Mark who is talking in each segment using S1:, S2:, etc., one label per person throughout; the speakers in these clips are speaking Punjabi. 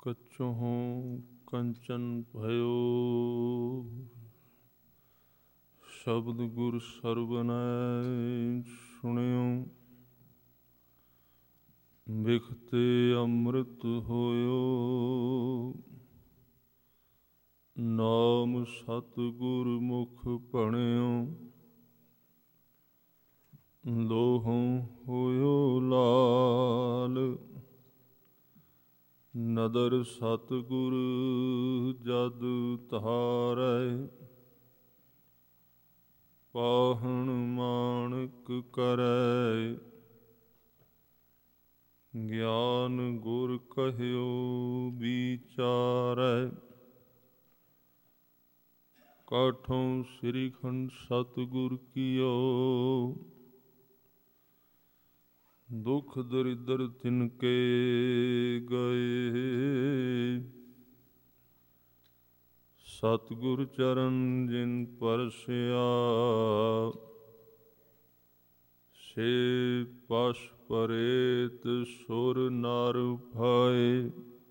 S1: ਕਛੁ ਕੰਚਨ ਭਇਓ ਸ਼ਬਦ ਗੁਰ ਸਰਵਨੈ ਸੁਣਿਓ। ਬਿਖਤੇ ਅੰਮ੍ਰਿਤ ਹੋਇਓ ਨਾਮ ਸਤਿਗੁਰ ਮੁਖ ਭਣਿਓ। ਲੋਹੋਂ ਹੋਇਓ ਲਾਲ ਨਦਰ ਸਤਿਗੁਰ ਜਦ ਧਾਰੈ। ਪਾਹਣ ਮਾਣਕ ਕਰੈ ਗਿਆਨ ਗੁਰ ਕਹਿਓ ਵਿਚਾਰੈ। ਕਾਠੋਂ ਸ੍ਰੀ ਖੰਡ ਸਤਿਗੁਰ ਕੀਓ ਦੁਖ ਦਰਿਦਰ ਤਿਨਕੇ ਗਏ। ਸਤਿਗੁਰ ਚਰਨ ਜਿਨ ਪਰਸਿਆ ਸੇ ਪਸ ਪਰੇਤ ਸੁਰ ਨਰ ਭਾਏ।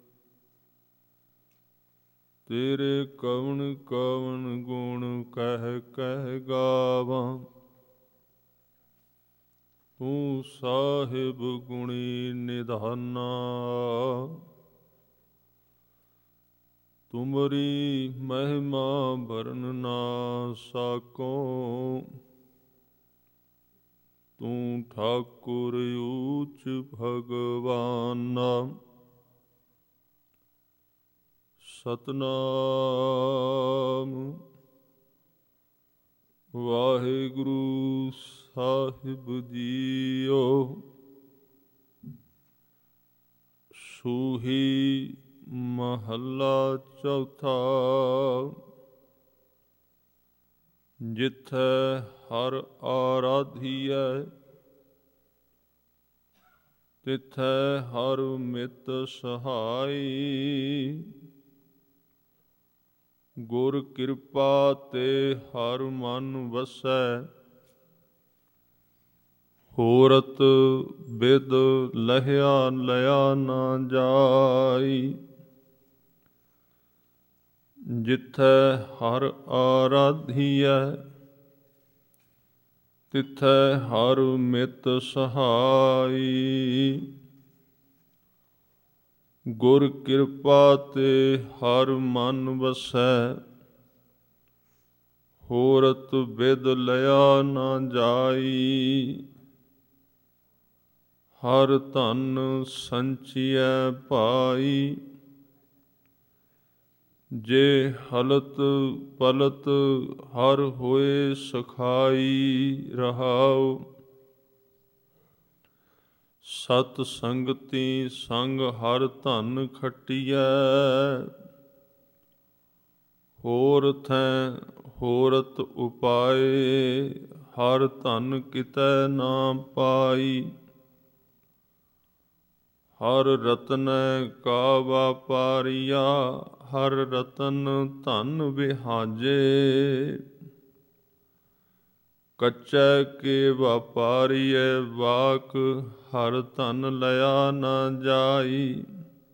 S1: ਤੇਰੇ ਕਵਣ ਕਵਣ ਗੁਣ ਕਹਿ ਕਹਿ ਗਾਵਾਂ ਤੂੰ ਸਾਹਿਬ ਗੁਣੀ ਨਿਧਾਨਾ। ਤੁਮਰੀ ਮਹਿਮਾ ਵਰਨ ਨਾ ਸਾਕੋ ਤੂੰ ਠਾਕੁਰ ਊਚ ਭਗਵਾਨਾ। ਸਤਨਾਮ ਵਾਹਿਗੁਰੂ ਸਾਹਿਬ ਜੀਓ। ਸੂਹੀ ਮਹੱਲਾ ਚੌਥਾ। ਜਿਥੈ ਹਰਿ ਆਰਾਧੀਐ ਤਿਥੈ ਹਰਿ ਮਿਤ ਸਹਾਈ। ਗੁਰ ਕਿਰਪਾ ਤੇ ਹਰਿ ਮਨ ਵਸੈ ਹੋਰਤ ਬਿਦ ਲਹਿਆ ਲਿਆ ਨਾ ਜਾਈ। ਜਿਥੈ ਹਰਿ ਆਰਾਧੀਐ ਤਿਥੈ ਹਰਿ ਮਿਤ ਸਹਾਈ। ਗੁਰ ਕਿਰਪਾ ਤੇ ਹਰਿ ਮਨ ਵਸੈ ਹੋਰਤ ਬਿਦ ਲਿਆ ਨਾ ਜਾਈ। ਹਰਿ ਧਨ ਸੰਚੀਐ ਭਾਈ ਜੇ ਹਲਤ ਪਲਤ ਹਰਿ ਹੋਏ ਸਖਾਈ। ਰਹਾਉ ਸਤ ਸੰਗਤੀ ਸੰਗ ਹਰਿ ਧਨ ਖਟੀਐ। ਹੋਰ ਥੈ ਹੋਰਤ ਉਪਾਏ ਹਰਿ ਧਨ ਕਿਤੈ ਨਾ ਪਾਈ। ਹਰਿ ਰਤਨੈ ਕਾ ਵਾਪਾਰੀਆ ਹਰਿ ਰਤਨ ਧਨ ਵਿਹਾਜੇ। ਕੱਚੈ ਕੇ ਵਾਪਾਰੀਐ ਵਾਕ ਹਰਿ ਧਨ ਲਿਆ ਨਾ ਜਾਈ।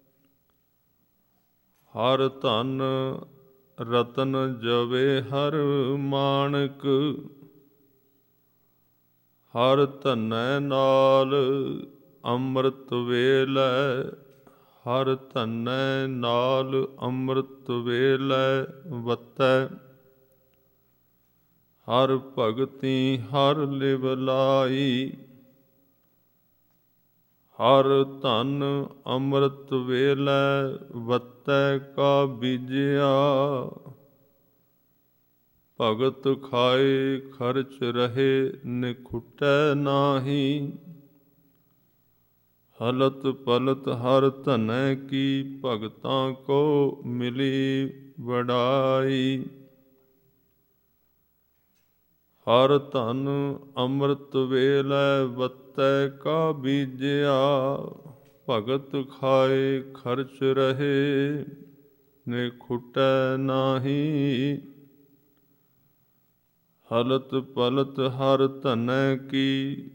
S1: ਹਰਿ ਧਨ ਰਤਨ ਜਵੇ ਹਰਿ ਮਾਣਕ ਹਰਿ ਧਨੈ ਨਾਲ ਅੰਮ੍ਰਿਤ ਵੇਲੈ। ਹਰਿ ਧਨੈ ਨਾਲ ਅੰਮ੍ਰਿਤ ਵੇਲੈ ਵਤੈ। ਹਰਿ ਭਗਤੀ ਹਰਿ ਲਿਵ ਲਾਈ। ਹਰਿ ਧਨ ਅੰਮ੍ਰਿਤ ਵੇਲੈ ਵਤੈ ਕਾ ਬੀਜਿਆ। ਭਗਤ ਖਾਏ ਖਰਚ ਰਹੇ ਨਿਖੁਟੈ ਨਾਹੀ। ਹਲਤ ਪਲਤ ਹਰਿ ਧਨੈ ਕੀ ਭਗਤਾਂ ਕੋ ਮਿਲੀ ਵਡਾਈ। ਹਰਿ ਧਨ ਅੰਮ੍ਰਿਤ ਵੇਲੈ ਵਤੈ ਕਾ ਬੀਜਿਆ। ਭਗਤ ਖਾਏ ਖਰਚ ਰਹੇ ਨਿਖੁਟੈ ਨਾਹੀ। ਹਲਤ ਪਲਤ ਹਰਿ ਧਨੈ ਕੀ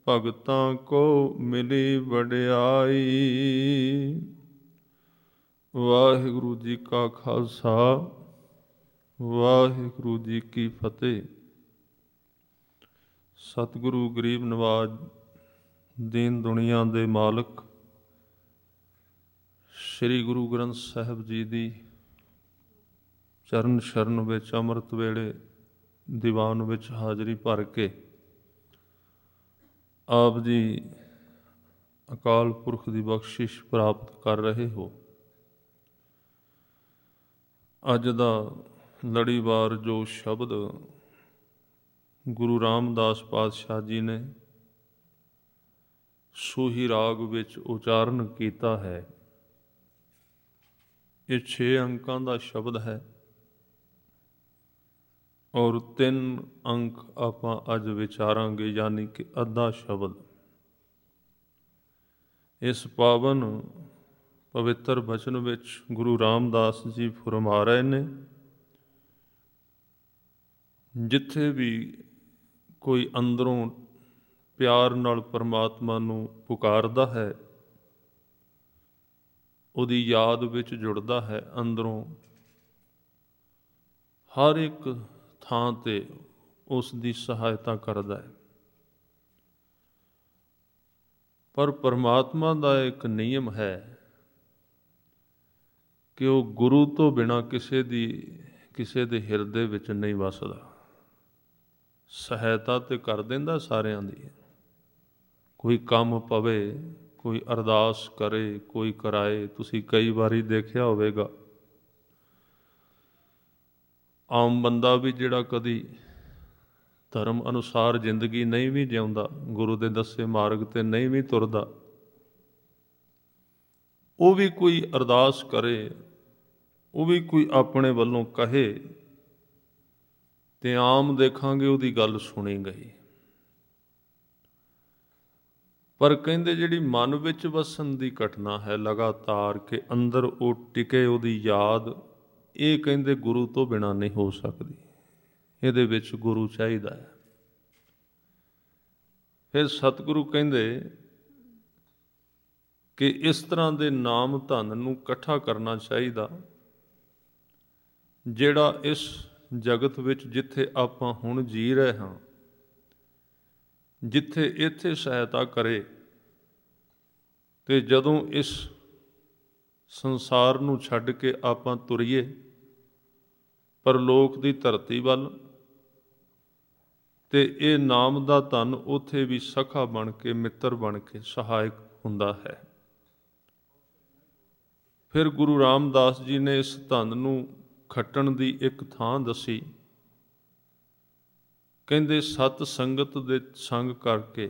S1: ਭਗਤਾਂ ਕੋ ਮਿਲੀ ਵਡਿਆਈ। ਵਾਹਿਗੁਰੂ ਜੀ ਕਾ ਖਾਲਸਾ, ਵਾਹਿਗੁਰੂ ਜੀ ਕੀ ਫਤਿਹ। ਸਤਿਗੁਰੂ ਗਰੀਬ ਨਵਾਜ, ਦੀਨ ਦੁਨੀਆ ਦੇ ਮਾਲਕ ਸ੍ਰੀ ਗੁਰੂ ਗ੍ਰੰਥ ਸਾਹਿਬ ਜੀ ਦੀ ਚਰਨ ਸ਼ਰਨ ਵਿੱਚ ਅੰਮ੍ਰਿਤ ਵੇਲੇ ਦੀਵਾਨ ਵਿੱਚ ਹਾਜ਼ਰੀ ਭਰ ਕੇ ਆਪ ਜੀ ਅਕਾਲ ਪੁਰਖ ਦੀ ਬਖਸ਼ਿਸ਼ ਪ੍ਰਾਪਤ ਕਰ ਰਹੇ ਹੋ। ਅੱਜ ਦਾ ਲੜੀਵਾਰ ਜੋ ਸ਼ਬਦ ਗੁਰੂ ਰਾਮਦਾਸ ਪਾਤਸ਼ਾਹ ਜੀ ਨੇ ਸੂਹੀ ਰਾਗ ਵਿੱਚ ਉਚਾਰਨ ਕੀਤਾ ਹੈ, ਇਹ 6 ਅੰਕਾਂ ਦਾ ਸ਼ਬਦ ਹੈ ਔਰ 3 ਅੰਕ ਆਪਾਂ ਅੱਜ ਵਿਚਾਰਾਂਗੇ, ਯਾਨੀ ਕਿ ਅੱਧਾ ਸ਼ਬਦ। ਇਸ ਪਾਵਨ ਪਵਿੱਤਰ ਬਚਨ ਵਿੱਚ ਗੁਰੂ ਰਾਮਦਾਸ ਜੀ ਫਰਮਾ ਰਹੇ ਨੇ, ਜਿੱਥੇ ਵੀ ਕੋਈ ਅੰਦਰੋਂ ਪਿਆਰ ਨਾਲ ਪਰਮਾਤਮਾ ਨੂੰ ਪੁਕਾਰਦਾ ਹੈ, ਉਹਦੀ ਯਾਦ ਵਿੱਚ ਜੁੜਦਾ ਹੈ, ਅੰਦਰੋਂ ਹਰ ਇੱਕ ਥਾਂ 'ਤੇ ਉਸ ਦੀ ਸਹਾਇਤਾ ਕਰਦਾ ਹੈ। ਪਰ ਪਰਮਾਤਮਾ ਦਾ ਇੱਕ ਨਿਯਮ ਹੈ ਕਿ ਉਹ ਗੁਰੂ ਤੋਂ ਬਿਨਾਂ ਕਿਸੇ ਦੇ ਹਿਰਦੇ ਵਿੱਚ ਨਹੀਂ ਵਸਦਾ। ਸਹਾਇਤਾ ਤੇ ਕਰ ਦਿੰਦਾ ਸਾਰਿਆਂ ਦੀ, ਕੋਈ ਕੰਮ ਪਵੇ, ਕੋਈ ਅਰਦਾਸ ਕਰੇ, ਕੋਈ ਕਰਾਏ। ਤੁਸੀਂ ਕਈ ਵਾਰੀ ਦੇਖਿਆ ਹੋਵੇਗਾ, ਆਮ ਬੰਦਾ ਵੀ ਜਿਹੜਾ ਕਦੀ ਧਰਮ ਅਨੁਸਾਰ ਜ਼ਿੰਦਗੀ ਨਹੀਂ ਵੀ ਜਿਉਂਦਾ, ਗੁਰੂ ਦੇ ਦੱਸੇ ਮਾਰਗ 'ਤੇ ਨਹੀਂ ਵੀ ਤੁਰਦਾ, ਉਹ ਵੀ ਕੋਈ ਅਰਦਾਸ ਕਰੇ, ਉਹ ਵੀ ਕੋਈ ਆਪਣੇ ਵੱਲੋਂ ਕਹੇ ਤੇ ਆਮ ਦੇਖਾਂਗੇ ਉਹਦੀ ਗੱਲ ਸੁਣੀ ਗਈ। ਪਰ ਕਹਿੰਦੇ ਜਿਹੜੀ ਮਨ ਵਿੱਚ ਵਸਣ ਦੀ ਘਟਨਾ ਹੈ ਲਗਾਤਾਰ, ਕਿ ਅੰਦਰ ਉਹ ਟਿਕੇ, ਉਹਦੀ ਯਾਦ, ਇਹ ਕਹਿੰਦੇ ਗੁਰੂ ਤੋਂ ਬਿਨਾਂ ਨਹੀਂ ਹੋ ਸਕਦੀ। ਇਹਦੇ ਵਿੱਚ ਗੁਰੂ ਚਾਹੀਦਾ ਹੈ। ਫਿਰ ਸਤਿਗੁਰੂ ਕਹਿੰਦੇ ਕਿ ਇਸ ਤਰ੍ਹਾਂ ਦੇ ਨਾਮ ਧਨ ਨੂੰ ਇਕੱਠਾ ਕਰਨਾ ਚਾਹੀਦਾ, ਜਿਹੜਾ ਇਸ ਜਗਤ ਵਿੱਚ ਜਿੱਥੇ ਆਪਾਂ ਹੁਣ ਜੀ ਰਹੇ ਹਾਂ, ਜਿੱਥੇ ਇੱਥੇ ਸਹਾਇਤਾ ਕਰੇ, ਤੇ ਜਦੋਂ ਇਸ ਸੰਸਾਰ ਨੂੰ ਛੱਡ ਕੇ ਆਪਾਂ ਤੁਰੀਏ ਪਰਲੋਕ ਦੀ ਧਰਤੀ ਵੱਲ, ਤੇ ਇਹ ਨਾਮ ਦਾ ਧਨ ਉੱਥੇ ਵੀ ਸਖਾ ਬਣ ਕੇ, ਮਿੱਤਰ ਬਣ ਕੇ ਸਹਾਇਕ ਹੁੰਦਾ ਹੈ। ਫਿਰ ਗੁਰੂ ਰਾਮਦਾਸ ਜੀ ਨੇ ਇਸ ਧਨ ਨੂੰ ਖੱਟਣ ਦੀ ਇੱਕ ਥਾਂ ਦੱਸੀ। ਕਹਿੰਦੇ ਸਤ ਸੰਗਤ ਦੇ ਸੰਗ ਕਰਕੇ,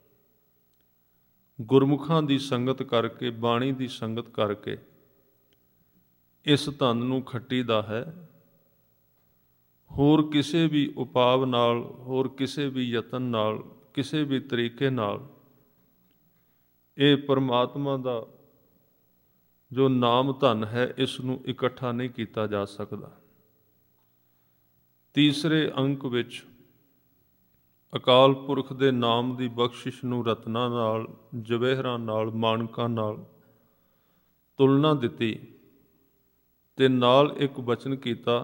S1: ਗੁਰਮੁਖਾਂ ਦੀ ਸੰਗਤ ਕਰਕੇ, ਬਾਣੀ ਦੀ ਸੰਗਤ ਕਰਕੇ ਇਸ ਧਨ ਨੂੰ ਖੱਟੀਦਾ ਹੈ। ਹੋਰ ਕਿਸੇ ਵੀ ਉਪਾਅ ਨਾਲ, ਹੋਰ ਕਿਸੇ ਵੀ ਯਤਨ ਨਾਲ, ਕਿਸੇ ਵੀ ਤਰੀਕੇ ਨਾਲ ਇਹ ਪਰਮਾਤਮਾ ਦਾ ਜੋ ਨਾਮ ਧਨ ਹੈ, ਇਸ ਨੂੰ ਇਕੱਠਾ ਨਹੀਂ ਕੀਤਾ ਜਾ ਸਕਦਾ। ਤੀਸਰੇ ਅੰਕ ਵਿੱਚ ਅਕਾਲ ਪੁਰਖ ਦੇ ਨਾਮ ਦੀ ਬਖਸ਼ਿਸ਼ ਨੂੰ ਰਤਨਾਂ ਨਾਲ, ਜਵੇਹਰਾਂ ਨਾਲ, ਮਾਣਕਾਂ ਨਾਲ ਤੁਲਨਾ ਦਿੱਤੀ ਤੇ ਨਾਲ ਇੱਕ ਬਚਨ ਕੀਤਾ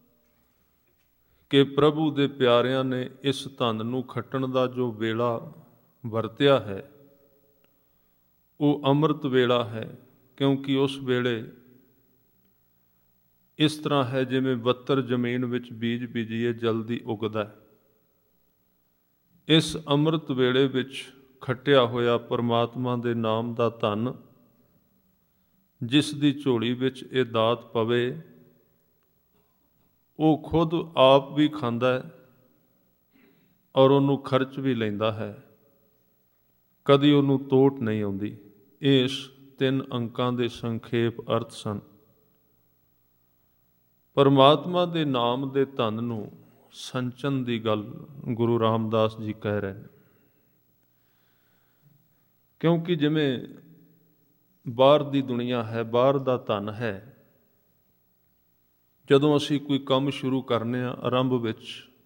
S1: ਕਿ ਪ੍ਰਭੂ ਦੇ ਪਿਆਰਿਆਂ ਨੇ ਇਸ ਧਨ ਨੂੰ ਖੱਟਣ ਦਾ ਜੋ ਵੇਲਾ ਵਰਤਿਆ ਹੈ, ਉਹ ਅੰਮ੍ਰਿਤ ਵੇਲਾ ਹੈ। ਕਿਉਂਕਿ ਉਸ ਵੇਲੇ ਇਸ ਤਰ੍ਹਾਂ ਹੈ ਜਿਵੇਂ ਬੱਤਰ ਜ਼ਮੀਨ ਵਿੱਚ ਬੀਜ ਬੀਜੀਏ ਜਲਦੀ ਉੱਗਦਾ ਹੈ। ਇਸ ਅੰਮ੍ਰਿਤ ਵੇਲੇ ਵਿੱਚ ਖੱਟਿਆ ਹੋਇਆ ਪਰਮਾਤਮਾ ਦੇ ਨਾਮ ਦਾ ਧਨ, ਜਿਸ ਦੀ ਝੋਲੀ ਵਿੱਚ ਇਹ ਦਾਤ ਪਵੇ, ਉਹ ਖੁਦ ਆਪ ਵੀ ਖਾਂਦਾ ਹੈ ਔਰ ਉਹਨੂੰ ਖਰਚ ਵੀ ਲੈਂਦਾ ਹੈ, ਕਦੀ ਉਹਨੂੰ ਤੋਟ ਨਹੀਂ ਆਉਂਦੀ। ਇਸ 3 ਅੰਕਾਂ ਦੇ ਸੰਖੇਪ ਅਰਥ ਸਨ। ਪਰਮਾਤਮਾ ਦੇ ਨਾਮ ਦੇ ਧਨ ਨੂੰ ਸੰਚਨ ਦੀ ਗੱਲ ਗੁਰੂ ਰਾਮਦਾਸ ਜੀ ਕਹਿ ਰਹੇ ਨੇ, ਕਿਉਂਕਿ ਜਿਵੇਂ ਬਾਹਰ ਦੀ ਦੁਨੀਆ ਹੈ, ਬਾਹਰ ਦਾ ਧਨ ਹੈ, ਜਦੋਂ ਅਸੀਂ ਕੋਈ ਕੰਮ ਸ਼ੁਰੂ ਕਰਨੇ ਆ, ਆਰੰਭ ਵਿੱਚ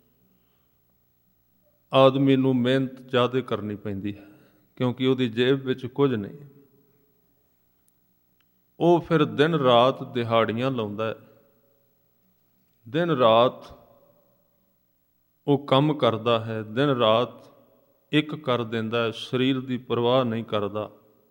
S1: ਆਦਮੀ ਨੂੰ ਮਿਹਨਤ ਜ਼ਿਆਦਾ ਕਰਨੀ ਪੈਂਦੀ ਹੈ, ਕਿਉਂਕਿ ਉਹਦੀ ਜੇਬ ਵਿੱਚ ਕੁਝ ਨਹੀਂ। ਉਹ ਫਿਰ ਦਿਨ ਰਾਤ ਦਿਹਾੜੀਆਂ ਲਾਉਂਦਾ ਹੈ, ਦਿਨ ਰਾਤ ਉਹ ਕੰਮ ਕਰਦਾ ਹੈ, ਦਿਨ ਰਾਤ ਇੱਕ ਕਰ ਦਿੰਦਾ ਹੈ, ਸਰੀਰ ਦੀ ਪਰਵਾਹ ਨਹੀਂ ਕਰਦਾ,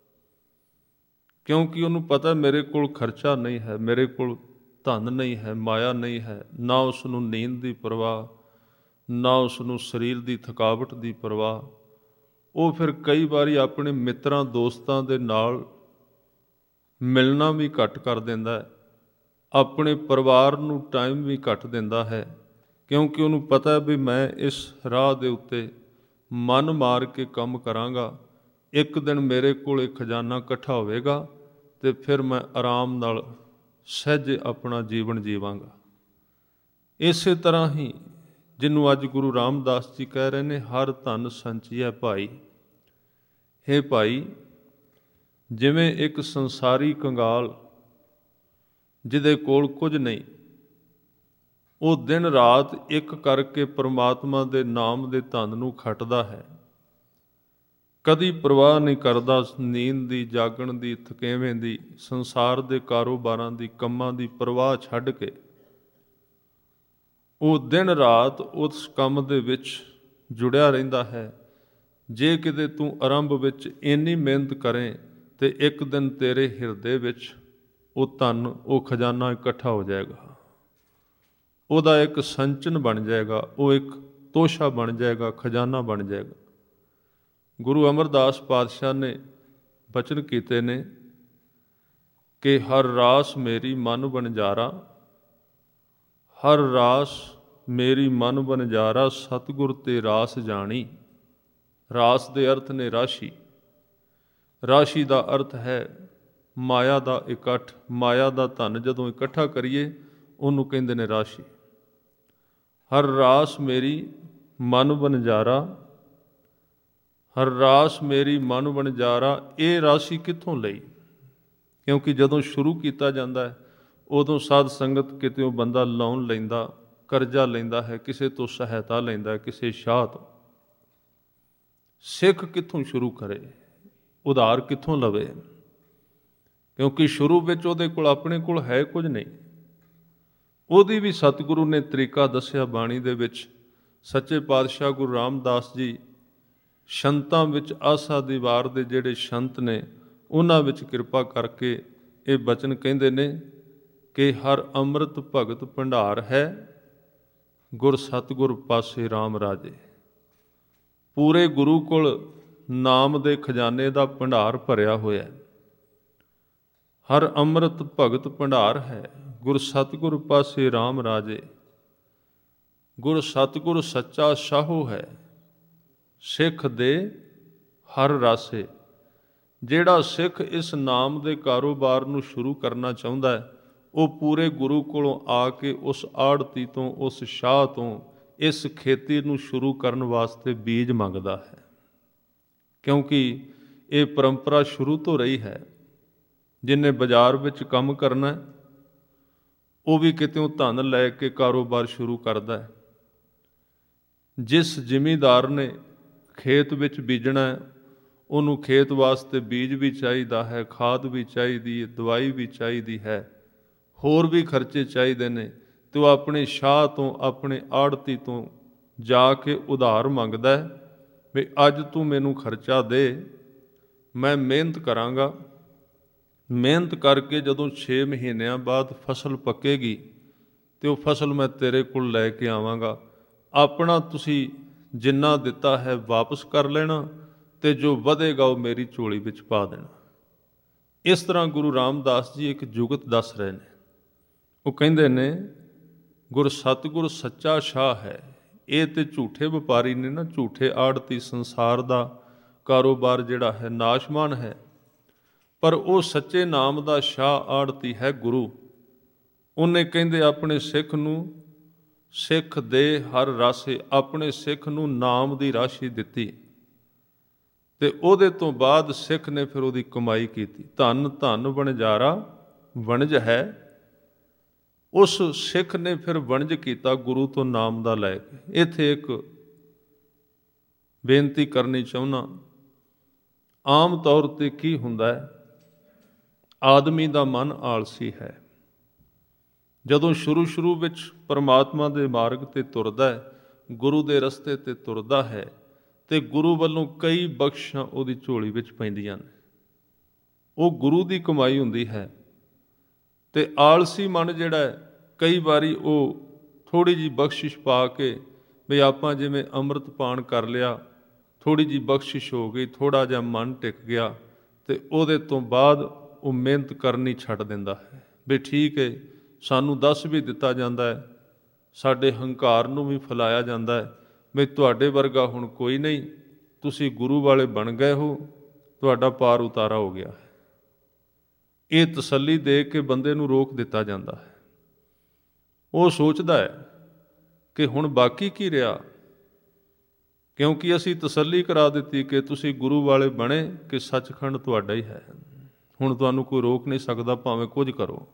S1: ਕਿਉਂਕਿ ਉਹਨੂੰ ਪਤਾ ਮੇਰੇ ਕੋਲ ਖਰਚਾ ਨਹੀਂ ਹੈ, ਮੇਰੇ ਕੋਲ ਧਨ ਨਹੀਂ ਹੈ, ਮਾਇਆ ਨਹੀਂ ਹੈ, ਨਾ ਉਸ ਨੂੰ ਨੀਂਦ ਦੀ ਪਰਵਾਹ, ਨਾ ਉਸ ਨੂੰ ਸਰੀਰ ਦੀ ਥਕਾਵਟ ਦੀ ਪਰਵਾਹ। ਉਹ ਫਿਰ ਕਈ ਵਾਰੀ ਆਪਣੇ ਮਿੱਤਰਾਂ ਦੋਸਤਾਂ ਦੇ ਨਾਲ ਮਿਲਣਾ ਵੀ ਘੱਟ ਕਰ ਦਿੰਦਾ ਹੈ, ਆਪਣੇ ਪਰਿਵਾਰ ਨੂੰ ਟਾਈਮ ਵੀ ਘੱਟ ਦਿੰਦਾ ਹੈ, ਕਿਉਂਕਿ ਉਹਨੂੰ ਪਤਾ ਵੀ ਮੈਂ ਇਸ ਰਾਹ ਦੇ ਉੱਤੇ ਮਨ ਮਾਰ ਕੇ ਕੰਮ ਕਰਾਂਗਾ, ਇੱਕ ਦਿਨ ਮੇਰੇ ਕੋਲ ਇਹ ਖਜ਼ਾਨਾ ਇਕੱਠਾ ਹੋਵੇਗਾ ਅਤੇ ਫਿਰ ਮੈਂ ਆਰਾਮ ਨਾਲ ਸਹਿਜੇ ਆਪਣਾ ਜੀਵਨ ਜੀਵਾਂਗਾ। ਇਸੇ ਤਰ੍ਹਾਂ ਹੀ ਜਿਹਨੂੰ ਅੱਜ ਗੁਰੂ ਰਾਮਦਾਸ ਜੀ ਕਹਿ ਰਹੇ ਨੇ, ਹਰ ਧਨ ਸੰਚੀਐ ਭਾਈ। ਹੇ ਭਾਈ, ਜਿਵੇਂ ਇੱਕ ਸੰਸਾਰੀ ਕੰਗਾਲ ਜਿਹਦੇ ਕੋਲ ਕੁਝ ਨਹੀਂ, ਉਹ ਦਿਨ ਰਾਤ ਇੱਕ ਕਰਕੇ ਪਰਮਾਤਮਾ ਦੇ ਨਾਮ ਦੇ ਧਨ ਨੂੰ ਖੱਟਦਾ ਹੈ, ਕਦੀ ਪਰਵਾਹ ਨਹੀਂ ਕਰਦਾ ਨੀਂਦ ਦੀ, ਜਾਗਣ ਦੀ, ਥਕੇਵੇਂ ਦੀ, ਸੰਸਾਰ ਦੇ ਕਾਰੋਬਾਰਾਂ ਦੀ, ਕੰਮਾਂ ਦੀ ਪਰਵਾਹ ਛੱਡ ਕੇ ਉਹ ਦਿਨ ਰਾਤ ਉਸ ਕੰਮ ਦੇ ਵਿੱਚ ਜੁੜਿਆ ਰਹਿੰਦਾ ਹੈ। ਜੇ ਕਿਤੇ ਤੂੰ ਆਰੰਭ ਵਿੱਚ ਇੰਨੀ ਮਿਹਨਤ ਕਰੇ ਤੇ ਇੱਕ ਦਿਨ ਤੇਰੇ ਹਿਰਦੇ ਵਿੱਚ ਉਹ ਧਨ, ਉਹ ਖਜ਼ਾਨਾ ਇਕੱਠਾ ਹੋ ਜਾਏਗਾ, ਉਹਦਾ ਇੱਕ ਸੰਚਨ ਬਣ ਜਾਏਗਾ, ਉਹ ਇੱਕ ਤੋਸ਼ਾ ਬਣ ਜਾਏਗਾ, ਖਜ਼ਾਨਾ ਬਣ ਜਾਏਗਾ। ਗੁਰੂ ਅਮਰਦਾਸ ਪਾਤਸ਼ਾਹ ਨੇ ਬਚਨ ਕੀਤੇ ਨੇ ਕਿ ਹਰ ਰਾਸ ਮੇਰੀ ਮਨ ਵਣਜਾਰਾ, ਹਰ ਰਾਸ ਮੇਰੀ ਮਨ ਵਣਜਾਰਾ, ਸਤਿਗੁਰ ਤੇ ਰਾਸ ਜਾਣੀ। ਰਾਸ ਦੇ ਅਰਥ ਨੇ ਰਾਸ਼ੀ, ਰਾਸ਼ੀ ਦਾ ਅਰਥ ਹੈ ਮਾਇਆ ਦਾ ਇਕੱਠ, ਮਾਇਆ ਦਾ ਧਨ ਜਦੋਂ ਇਕੱਠਾ ਕਰੀਏ ਉਹਨੂੰ ਕਹਿੰਦੇ ਨੇ ਰਾਸ਼ੀ। ਹਰ ਰਾਸ ਮੇਰੀ ਮਨ ਵਣਜਾਰਾ, ਹਰ ਰਾਸ ਮੇਰੀ ਮਨ ਵਣਜਾਰਾ। ਇਹ ਰਾਸ਼ੀ ਕਿੱਥੋਂ ਲਈ? ਕਿਉਂਕਿ ਜਦੋਂ ਸ਼ੁਰੂ ਕੀਤਾ ਜਾਂਦਾ ਹੈ ਉਦੋਂ ਸਾਧ ਸੰਗਤ ਕਿਤੇ ਬੰਦਾ ਲੋਨ ਲੈਂਦਾ, ਕਰਜ਼ਾ ਲੈਂਦਾ ਹੈ, ਕਿਸੇ ਤੋਂ ਸਹਾਇਤਾ ਲੈਂਦਾ, ਕਿਸੇ ਸ਼ਾਹ ਤੋਂ। ਸਿੱਖ ਕਿੱਥੋਂ ਸ਼ੁਰੂ ਕਰੇ, ਉਧਾਰ ਕਿੱਥੋਂ ਲਵੇ? ਕਿਉਂਕਿ ਸ਼ੁਰੂ ਵਿੱਚ ਉਹਦੇ ਕੋਲ ਆਪਣੇ ਕੋਲ ਹੈ ਕੁਝ ਨਹੀਂ। ਉਹਦੀ ਵੀ ਸਤਿਗੁਰੂ ਨੇ ਤਰੀਕਾ ਦੱਸਿਆ ਬਾਣੀ ਦੇ ਵਿੱਚ। ਸੱਚੇ ਪਾਤਸ਼ਾਹ ਗੁਰੂ ਰਾਮਦਾਸ ਜੀ ਸੰਤਾਂ ਵਿੱਚ ਆਸਾ ਦੀ ਵਾਰ ਦੇ ਜਿਹੜੇ ਸੰਤ ਨੇ, ਉਹਨਾਂ ਵਿੱਚ ਕਿਰਪਾ ਕਰਕੇ ਇਹ ਬਚਨ ਕਹਿੰਦੇ ਨੇ ਕਿ ਹਰ ਅੰਮ੍ਰਿਤ ਭਗਤ ਭੰਡਾਰ ਹੈ, ਗੁਰ ਸਤਿਗੁਰ ਪਾਸੇ ਰਾਮ ਰਾਜੇ। ਪੂਰੇ ਗੁਰੂ ਕੋਲ ਨਾਮ ਦੇ ਖਜ਼ਾਨੇ ਦਾ ਭੰਡਾਰ ਭਰਿਆ ਹੋਇਆ। ਹਰ ਅੰਮ੍ਰਿਤ ਭਗਤ ਭੰਡਾਰ ਹੈ, ਗੁਰ ਸਤਿਗੁਰ ਪਾਸੇ ਰਾਮ ਰਾਜੇ। ਗੁਰ ਸਤਿਗੁਰ ਸੱਚਾ ਸਾਹੋ ਹੈ, ਸਿੱਖ ਦੇ ਹਰ ਰਾਸੇ। ਜਿਹੜਾ ਸਿੱਖ ਇਸ ਨਾਮ ਦੇ ਕਾਰੋਬਾਰ ਨੂੰ ਸ਼ੁਰੂ ਕਰਨਾ ਚਾਹੁੰਦਾ ਹੈ, ਉਹ ਪੂਰੇ ਗੁਰੂ ਕੋਲੋਂ ਆ ਕੇ ਉਸ ਆੜਤੀ ਤੋਂ, ਉਸ ਸ਼ਾਹ ਤੋਂ ਇਸ ਖੇਤੀ ਨੂੰ ਸ਼ੁਰੂ ਕਰਨ ਵਾਸਤੇ ਬੀਜ ਮੰਗਦਾ ਹੈ। ਕਿਉਂਕਿ ਇਹ ਪਰੰਪਰਾ ਸ਼ੁਰੂ ਤੋਂ ਰਹੀ ਹੈ। ਜਿਹਨੇ ਬਾਜ਼ਾਰ ਵਿੱਚ ਕੰਮ ਕਰਨਾ, ਉਹ ਵੀ ਕਿਤਿਓਂ ਧਨ ਲੈ ਕੇ ਕਾਰੋਬਾਰ ਸ਼ੁਰੂ ਕਰਦਾ ਹੈ। ਜਿਸ ਜ਼ਿਮੀਂਦਾਰ ਨੇ ਖੇਤ ਵਿੱਚ ਬੀਜਣਾ, ਉਹਨੂੰ ਖੇਤ ਵਾਸਤੇ ਬੀਜ ਵੀ ਚਾਹੀਦਾ ਹੈ, ਖਾਦ ਵੀ ਚਾਹੀਦੀ ਹੈ, ਦਵਾਈ ਵੀ ਚਾਹੀਦੀ ਹੈ, ਹੋਰ ਵੀ ਖਰਚੇ ਚਾਹੀਦੇ ਨੇ। ਅਤੇ ਉਹ ਆਪਣੇ ਸ਼ਾਹ ਤੋਂ, ਆਪਣੇ ਆੜਤੀ ਤੋਂ ਜਾ ਕੇ ਉਧਾਰ ਮੰਗਦਾ ਹੈ ਵੀ ਅੱਜ ਤੂੰ ਮੈਨੂੰ ਖਰਚਾ ਦੇ, ਮੈਂ ਮਿਹਨਤ ਕਰਾਂਗਾ। ਮਿਹਨਤ ਕਰਕੇ ਜਦੋਂ 6 ਮਹੀਨਿਆਂ ਬਾਅਦ ਫਸਲ ਪੱਕੇਗੀ ਅਤੇ ਉਹ ਫਸਲ ਮੈਂ ਤੇਰੇ ਕੋਲ ਲੈ ਕੇ ਆਵਾਂਗਾ। ਆਪਣਾ ਤੁਸੀਂ ਜਿੰਨਾ ਦਿੱਤਾ ਹੈ ਵਾਪਸ ਕਰ ਲੈਣਾ, ਅਤੇ ਜੋ ਵਧੇਗਾ ਉਹ ਮੇਰੀ ਝੋਲੀ ਵਿੱਚ ਪਾ ਦੇਣਾ। ਇਸ ਤਰ੍ਹਾਂ ਗੁਰੂ ਰਾਮਦਾਸ ਜੀ ਇੱਕ ਜੁਗਤ ਦੱਸ ਰਹੇ ਨੇ। ਉਹ ਕਹਿੰਦੇ ਨੇ ਗੁਰ ਸਤਿਗੁਰ ਸੱਚਾ ਸ਼ਾਹ ਹੈ। ਇਹ ਤੇ ਝੂਠੇ ਵਪਾਰੀ ਨੇ ਨਾ, ਝੂਠੇ ਆੜਤੀ। ਸੰਸਾਰ ਦਾ ਕਾਰੋਬਾਰ ਜਿਹੜਾ ਹੈ ਨਾਸ਼ਮਾਨ ਹੈ, ਪਰ ਉਹ ਸੱਚੇ ਨਾਮ ਦਾ ਸ਼ਾਹ ਆੜਤੀ ਹੈ ਗੁਰੂ। ਉਹਨੇ ਕਹਿੰਦੇ ਆਪਣੇ ਸਿੱਖ ਨੂੰ, ਸਿੱਖ ਦੇ ਹਰ ਰਾਸੇ, ਆਪਣੇ ਸਿੱਖ ਨੂੰ ਨਾਮ ਦੀ ਰਾਸ਼ੀ ਦਿੱਤੀ, ਅਤੇ ਉਹਦੇ ਤੋਂ ਬਾਅਦ ਸਿੱਖ ਨੇ ਫਿਰ ਉਹਦੀ ਕਮਾਈ ਕੀਤੀ। ਧਨ ਧਨ ਵਣਜਾਰਾ, ਵਣਜ ਹੈ। ਉਸ ਸਿੱਖ ਨੇ ਫਿਰ ਵਣਜ ਕੀਤਾ ਗੁਰੂ ਤੋਂ ਨਾਮ ਦਾ ਲੈ ਕੇ। ਇੱਥੇ ਇੱਕ ਬੇਨਤੀ ਕਰਨੀ ਚਾਹੁੰਦਾ। ਆਮ ਤੌਰ 'ਤੇ ਕੀ ਹੁੰਦਾ ਹੈ, ਆਦਮੀ ਦਾ ਮਨ ਆਲਸੀ ਹੈ। ਜਦੋਂ ਸ਼ੁਰੂ ਵਿੱਚ ਪਰਮਾਤਮਾ ਦੇ ਮਾਰਗ 'ਤੇ ਤੁਰਦਾ ਹੈ, ਗੁਰੂ ਦੇ ਰਸਤੇ 'ਤੇ ਤੁਰਦਾ ਹੈ, ਤੇ ਗੁਰੂ ਵੱਲੋਂ ਕਈ ਬਖਸ਼ਿਸ਼ਾਂ ਉਹਦੀ ਝੋਲੀ ਵਿੱਚ ਪੈਂਦੀਆਂ ਨੇ। ਉਹ ਗੁਰੂ ਦੀ ਕਮਾਈ ਹੁੰਦੀ ਹੈ। ਤੇ ਆਲਸੀ ਮਨ ਜਿਹੜਾ ਹੈ, ਕਈ ਵਾਰੀ ਉਹ ਥੋੜ੍ਹੀ ਜਿਹੀ ਬਖਸ਼ਿਸ਼ ਪਾ ਕੇ ਵੀ ਆਪਾਂ ਜਿਵੇਂ ਅੰਮ੍ਰਿਤ ਪਾਨ ਕਰ ਲਿਆ, ਥੋੜ੍ਹੀ ਜਿਹੀ ਬਖਸ਼ਿਸ਼ ਹੋ ਗਈ, ਥੋੜ੍ਹਾ ਜਿਹਾ ਮਨ ਟਿਕ ਗਿਆ, ਤੇ ਉਹਦੇ ਤੋਂ ਬਾਅਦ ਉਹ ਮਿਹਨਤ ਕਰਨੀ ਛੱਡ ਦਿੰਦਾ ਹੈ। ਵੀ ਠੀਕ ਹੈ, ਸਾਨੂੰ ਦੱਸ ਵੀ ਦਿੱਤਾ ਜਾਂਦਾ ਹੈ, ਸਾਡੇ ਹੰਕਾਰ ਨੂੰ ਵੀ ਫੈਲਾਇਆ ਜਾਂਦਾ ਹੈ ਵੀ ਤੁਹਾਡੇ ਵਰਗਾ ਹੁਣ ਕੋਈ ਨਹੀਂ, ਤੁਸੀਂ ਗੁਰੂ ਵਾਲੇ ਬਣ ਗਏ ਹੋ, ਤੁਹਾਡਾ ਪਾਰ ਉਤਾਰਾ ਹੋ ਗਿਆ ਹੈ। ਇਹ ਤਸੱਲੀ ਦੇ ਕੇ ਬੰਦੇ ਨੂੰ ਰੋਕ ਦਿੱਤਾ ਜਾਂਦਾ ਹੈ। ਉਹ ਸੋਚਦਾ ਹੈ ਕਿ ਹੁਣ ਬਾਕੀ ਕੀ ਰਿਹਾ, ਕਿਉਂਕਿ ਅਸੀਂ ਤਸੱਲੀ ਕਰਾ ਦਿੱਤੀ ਕਿ ਤੁਸੀਂ ਗੁਰੂ ਵਾਲੇ ਬਣੇ, ਕਿ ਸੱਚਖੰਡ ਤੁਹਾਡਾ ਹੀ ਹੈ, ਹੁਣ ਤੁਹਾਨੂੰ ਕੋਈ ਰੋਕ ਨਹੀਂ ਸਕਦਾ, ਭਾਵੇਂ ਕੁਝ ਕਰੋ।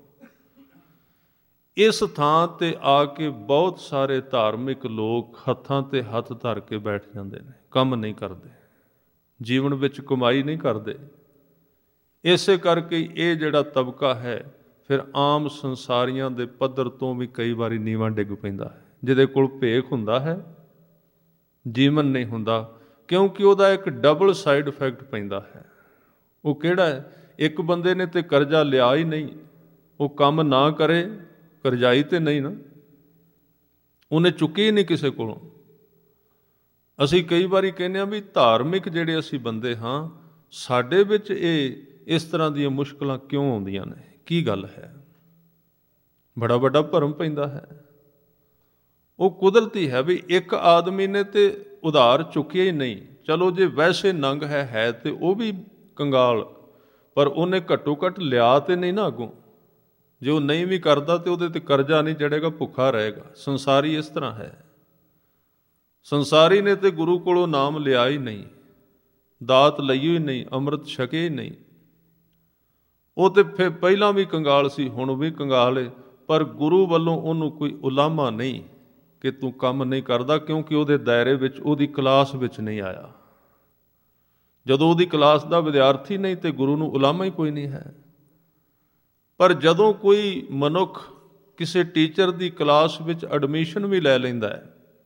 S1: ਇਸ ਥਾਂ 'ਤੇ ਆ ਕੇ ਬਹੁਤ ਸਾਰੇ ਧਾਰਮਿਕ ਲੋਕ ਹੱਥਾਂ 'ਤੇ ਹੱਥ ਧਰ ਕੇ ਬੈਠ ਜਾਂਦੇ ਨੇ, ਕੰਮ ਨਹੀਂ ਕਰਦੇ, ਜੀਵਨ ਵਿੱਚ ਕਮਾਈ ਨਹੀਂ ਕਰਦੇ। ਇਸੇ ਕਰਕੇ ਇਹ ਜਿਹੜਾ ਤਬਕਾ ਹੈ, ਫਿਰ ਆਮ ਸੰਸਾਰੀਆਂ ਦੇ ਪੱਧਰ ਤੋਂ ਵੀ ਕਈ ਵਾਰੀ ਨੀਵਾਂ ਡਿੱਗ ਪੈਂਦਾ ਹੈ। ਜਿਹਦੇ ਕੋਲ ਭੇਖ ਹੁੰਦਾ ਹੈ, ਜੀਵਨ ਨਹੀਂ ਹੁੰਦਾ, ਕਿਉਂਕਿ ਉਹਦਾ ਇੱਕ ਡਬਲ ਸਾਈਡ ਇਫੈਕਟ ਪੈਂਦਾ ਹੈ। ਉਹ ਕਿਹੜਾ ਹੈ? ਇੱਕ ਬੰਦੇ ਨੇ ਤੇ ਕਰਜ਼ਾ ਲਿਆ ਹੀ ਨਹੀਂ, ਉਹ ਕੰਮ ਨਾ ਕਰੇ, ਕਰਜ਼ਾਈ ਤੇ ਨਹੀਂ ਨਾ, ਉਹਨੇ ਚੁੱਕੀ ਹੀ ਨਹੀਂ ਕਿਸੇ ਕੋਲੋਂ। ਅਸੀਂ ਕਈ ਵਾਰੀ ਕਹਿੰਦੇ ਹਾਂ ਵੀ ਧਾਰਮਿਕ ਜਿਹੜੇ ਅਸੀਂ ਬੰਦੇ ਹਾਂ, ਸਾਡੇ ਵਿੱਚ ਇਸ ਤਰ੍ਹਾਂ ਦੀਆਂ ਮੁਸ਼ਕਲਾਂ ਕਿਉਂ ਆਉਂਦੀਆਂ ਨੇ, ਕੀ ਗੱਲ ਹੈ? ਬੜਾ ਵੱਡਾ ਭਰਮ ਪੈਂਦਾ ਹੈ। ਉਹ ਕੁਦਰਤੀ ਹੈ ਵੀ ਇੱਕ ਆਦਮੀ ਨੇ ਤੇ ਉਧਾਰ ਚੁੱਕਿਆ ਹੀ ਨਹੀਂ। ਚਲੋ ਜੇ ਵੈਸੇ ਨੰਗ ਹੈ ਤੇ ਉਹ ਵੀ ਕੰਗਾਲ, ਪਰ ਉਹਨੇ ਘੱਟੋ ਘੱਟ ਲਿਆ ਤੇ ਨਹੀਂ ਨਾ ਅੱਗੋਂ। ਜੇ ਉਹ ਨਹੀਂ ਵੀ ਕਰਦਾ ਤੇ ਉਹਦੇ ਤੇ ਕਰਜ਼ਾ ਨਹੀਂ ਚੜ੍ਹੇਗਾ, ਭੁੱਖਾ ਰਹੇਗਾ। ਸੰਸਾਰੀ ਇਸ ਤਰ੍ਹਾਂ ਹੈ। ਸੰਸਾਰੀ ਨੇ ਤੇ ਗੁਰੂ ਕੋਲੋਂ ਨਾਮ ਲਿਆ ਹੀ ਨਹੀਂ, ਦਾਤ ਲਈ ਹੀ ਨਹੀਂ, ਅੰਮ੍ਰਿਤ ਛਕੇ ਹੀ ਨਹੀਂ। ਉਹ ਤੇ ਫਿਰ ਪਹਿਲਾਂ ਵੀ ਕੰਗਾਲ ਸੀ, ਹੁਣ ਵੀ ਕੰਗਾਲ ਹੈ, ਪਰ ਗੁਰੂ ਵੱਲੋਂ ਉਹਨੂੰ ਕੋਈ ਉਲਾਮਾ ਨਹੀਂ ਕਿ ਤੂੰ ਕੰਮ ਨਹੀਂ ਕਰਦਾ, ਕਿਉਂਕਿ ਉਹਦੇ ਦਾਇਰੇ ਵਿੱਚ, ਉਹਦੀ ਕਲਾਸ ਵਿੱਚ ਨਹੀਂ ਆਇਆ। ਜਦੋਂ ਉਹਦੀ ਕਲਾਸ ਦਾ ਵਿਦਿਆਰਥੀ ਨਹੀਂ ਤੇ ਗੁਰੂ ਨੂੰ ਉਲਾਮਾ ਹੀ ਕੋਈ ਨਹੀਂ ਹੈ। ਪਰ ਜਦੋਂ ਕੋਈ ਮਨੁੱਖ ਕਿਸੇ ਟੀਚਰ ਦੀ ਕਲਾਸ ਵਿੱਚ ਐਡਮਿਸ਼ਨ ਵੀ ਲੈ ਲੈਂਦਾ ਹੈ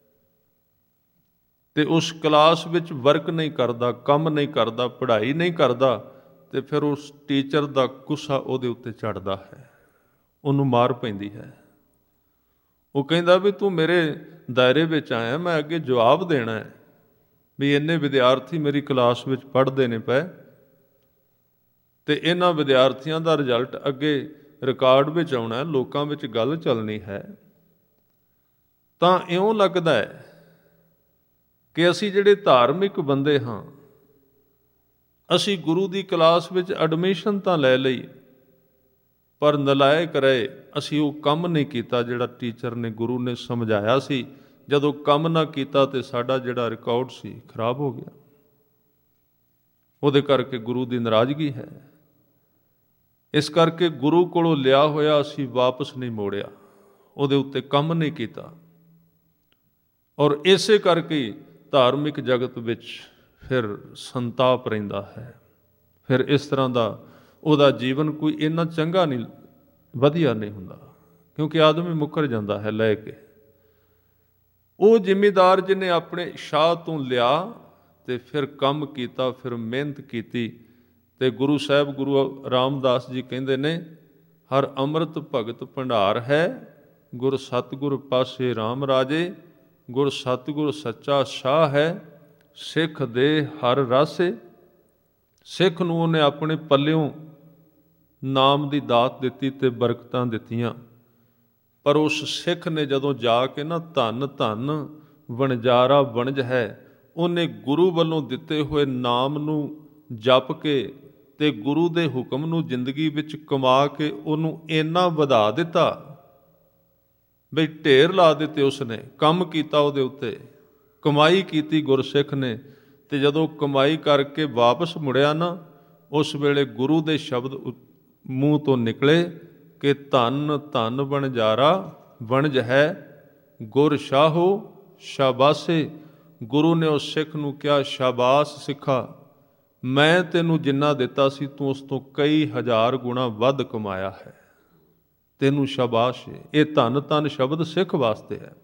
S1: ਤੇ ਉਸ ਕਲਾਸ ਵਿੱਚ ਵਰਕ ਨਹੀਂ ਕਰਦਾ, ਕੰਮ ਨਹੀਂ ਕਰਦਾ, ਪੜ੍ਹਾਈ ਨਹੀਂ ਕਰਦਾ, ਤੇ ਫਿਰ ਉਸ ਟੀਚਰ ਦਾ ਗੁੱਸਾ ਉਹਦੇ ਉੱਤੇ ਚੜ੍ਹਦਾ ਹੈ, ਉਹਨੂੰ ਮਾਰ ਪੈਂਦੀ ਹੈ। ਉਹ ਕਹਿੰਦਾ ਵੀ ਤੂੰ ਮੇਰੇ ਦਾਇਰੇ ਵਿੱਚ ਆਇਆ, ਮੈਂ ਅੱਗੇ ਜਵਾਬ ਦੇਣਾ ਹੈ ਵੀ ਇੰਨੇ ਵਿਦਿਆਰਥੀ ਮੇਰੀ ਕਲਾਸ ਵਿੱਚ ਪੜ੍ਹਦੇ ਨੇ ਪਏ, ਤੇ ਇਹਨਾਂ ਵਿਦਿਆਰਥੀਆਂ ਦਾ ਰਿਜ਼ਲਟ ਅੱਗੇ ਰਿਕਾਰਡ ਵਿੱਚ ਆਉਣਾ, ਲੋਕਾਂ ਵਿੱਚ ਗੱਲ ਚੱਲਣੀ ਹੈ। ਤਾਂ ਇਉਂ ਲੱਗਦਾ ਹੈ ਕਿ ਅਸੀਂ ਜਿਹੜੇ ਧਾਰਮਿਕ ਬੰਦੇ ਹਾਂ, ਅਸੀਂ ਗੁਰੂ ਦੀ ਕਲਾਸ ਵਿੱਚ ਐਡਮਿਸ਼ਨ ਤਾਂ ਲੈ ਲਈ, ਪਰ ਨਲਾਇਕ ਰਹੇ, ਅਸੀਂ ਉਹ ਕੰਮ ਨਹੀਂ ਕੀਤਾ ਜਿਹੜਾ ਟੀਚਰ ਨੇ, ਗੁਰੂ ਨੇ ਸਮਝਾਇਆ ਸੀ। ਜਦੋਂ ਕੰਮ ਨਾ ਕੀਤਾ ਤੇ ਸਾਡਾ ਜਿਹੜਾ ਰਿਕਾਰਡ ਸੀ ਖਰਾਬ ਹੋ ਗਿਆ। ਉਹਦੇ ਕਰਕੇ ਗੁਰੂ ਦੀ ਨਾਰਾਜ਼ਗੀ ਹੈ। ਇਸ ਕਰਕੇ ਗੁਰੂ ਕੋਲੋਂ ਲਿਆ ਹੋਇਆ ਅਸੀਂ ਵਾਪਸ ਨਹੀਂ ਮੋੜਿਆ, ਉਹਦੇ ਉੱਤੇ ਕੰਮ ਨਹੀਂ ਕੀਤਾ। ਔਰ ਇਸੇ ਕਰਕੇ ਧਾਰਮਿਕ ਜਗਤ ਵਿੱਚ ਫਿਰ ਸੰਤਾਪ ਰਹਿੰਦਾ ਹੈ। ਫਿਰ ਇਸ ਤਰ੍ਹਾਂ ਦਾ ਉਹਦਾ ਜੀਵਨ ਕੋਈ ਇੰਨਾ ਚੰਗਾ ਨਹੀਂ, ਵਧੀਆ ਨਹੀਂ ਹੁੰਦਾ, ਕਿਉਂਕਿ ਆਦਮੀ ਮੁੱਕਰ ਜਾਂਦਾ ਹੈ ਲੈ ਕੇ। ਉਹ ਜ਼ਿਮੀਂਦਾਰ ਜਿਹਨੇ ਆਪਣੇ ਸ਼ਾਹ ਤੋਂ ਲਿਆ ਤੇ ਫਿਰ ਕੰਮ ਕੀਤਾ, ਫਿਰ ਮਿਹਨਤ ਕੀਤੀ, ਤੇ ਗੁਰੂ ਸਾਹਿਬ, ਗੁਰੂ ਰਾਮਦਾਸ ਜੀ ਕਹਿੰਦੇ ਨੇ, ਹਰ ਅੰਮ੍ਰਿਤ ਭਗਤ ਭੰਡਾਰ ਹੈ, ਗੁਰ ਸਤਿਗੁਰ ਪਾਸੇ ਰਾਮ ਰਾਜੇ, ਗੁਰ ਸਤਿਗੁਰ ਸੱਚਾ ਸ਼ਾਹ ਹੈ, ਸਿੱਖ ਦੇ ਹਰ ਰਾਸੇ। ਸਿੱਖ ਨੂੰ ਉਹਨੇ ਆਪਣੇ ਪੱਲਿਓਂ ਨਾਮ ਦੀ ਦਾਤ ਦਿੱਤੀ ਤੇ ਬਰਕਤਾਂ ਦਿੱਤੀਆਂ, ਪਰ ਉਸ ਸਿੱਖ ਨੇ ਜਦੋਂ ਜਾ ਕੇ ਨਾ, ਧੰਨ ਧੰਨ ਵਣਜਾਰਾ ਵਣਜ ਹੈ, ਉਹਨੇ ਗੁਰੂ ਵੱਲੋਂ ਦਿੱਤੇ ਹੋਏ ਨਾਮ ਨੂੰ ਜਪ ਕੇ ਤੇ ਗੁਰੂ ਦੇ ਹੁਕਮ ਨੂੰ ਜ਼ਿੰਦਗੀ ਵਿੱਚ ਕਮਾ ਕੇ ਉਹਨੂੰ ਇੰਨਾ ਵਧਾ ਦਿੱਤਾ ਬਈ ਢੇਰ ਲਾ ਦਿੱਤੇ। ਉਸਨੇ ਕੰਮ ਕੀਤਾ, ਉਹਦੇ ਉੱਤੇ ਕਮਾਈ ਕੀਤੀ ਗੁਰਸਿੱਖ ਨੇ। ਤੇ ਜਦੋਂ ਕਮਾਈ ਕਰਕੇ ਵਾਪਸ ਮੁੜਿਆ ਨਾ, ਉਸ ਵੇਲੇ ਗੁਰੂ ਦੇ ਸ਼ਬਦ ਮੂੰਹ ਤੋਂ ਨਿਕਲੇ ਕਿ ਧੰਨ ਧੰਨ ਵਣਜਾਰਾ ਵਣਜ ਹੈ, ਗੁਰ ਸ਼ਾਹੋ ਸ਼ਾਬਾਸੇ। ਗੁਰੂ ਨੇ ਉਸ ਸਿੱਖ ਨੂੰ ਕਿਹਾ, ਸ਼ਾਬਾਸ਼ ਸਿੱਖਾ, ਮੈਂ ਤੈਨੂੰ ਜਿੰਨਾ ਦਿੱਤਾ ਸੀ ਤੂੰ ਉਸ ਤੋਂ ਕਈ ਹਜ਼ਾਰ ਗੁਣਾ ਵੱਧ ਕਮਾਇਆ ਹੈ, ਤੈਨੂੰ ਸ਼ਾਬਾਸ਼ ਹੈ। ਇਹ ਧੰਨ ਧੰਨ ਸ਼ਬਦ ਸਿੱਖ ਵਾਸਤੇ ਹੈ।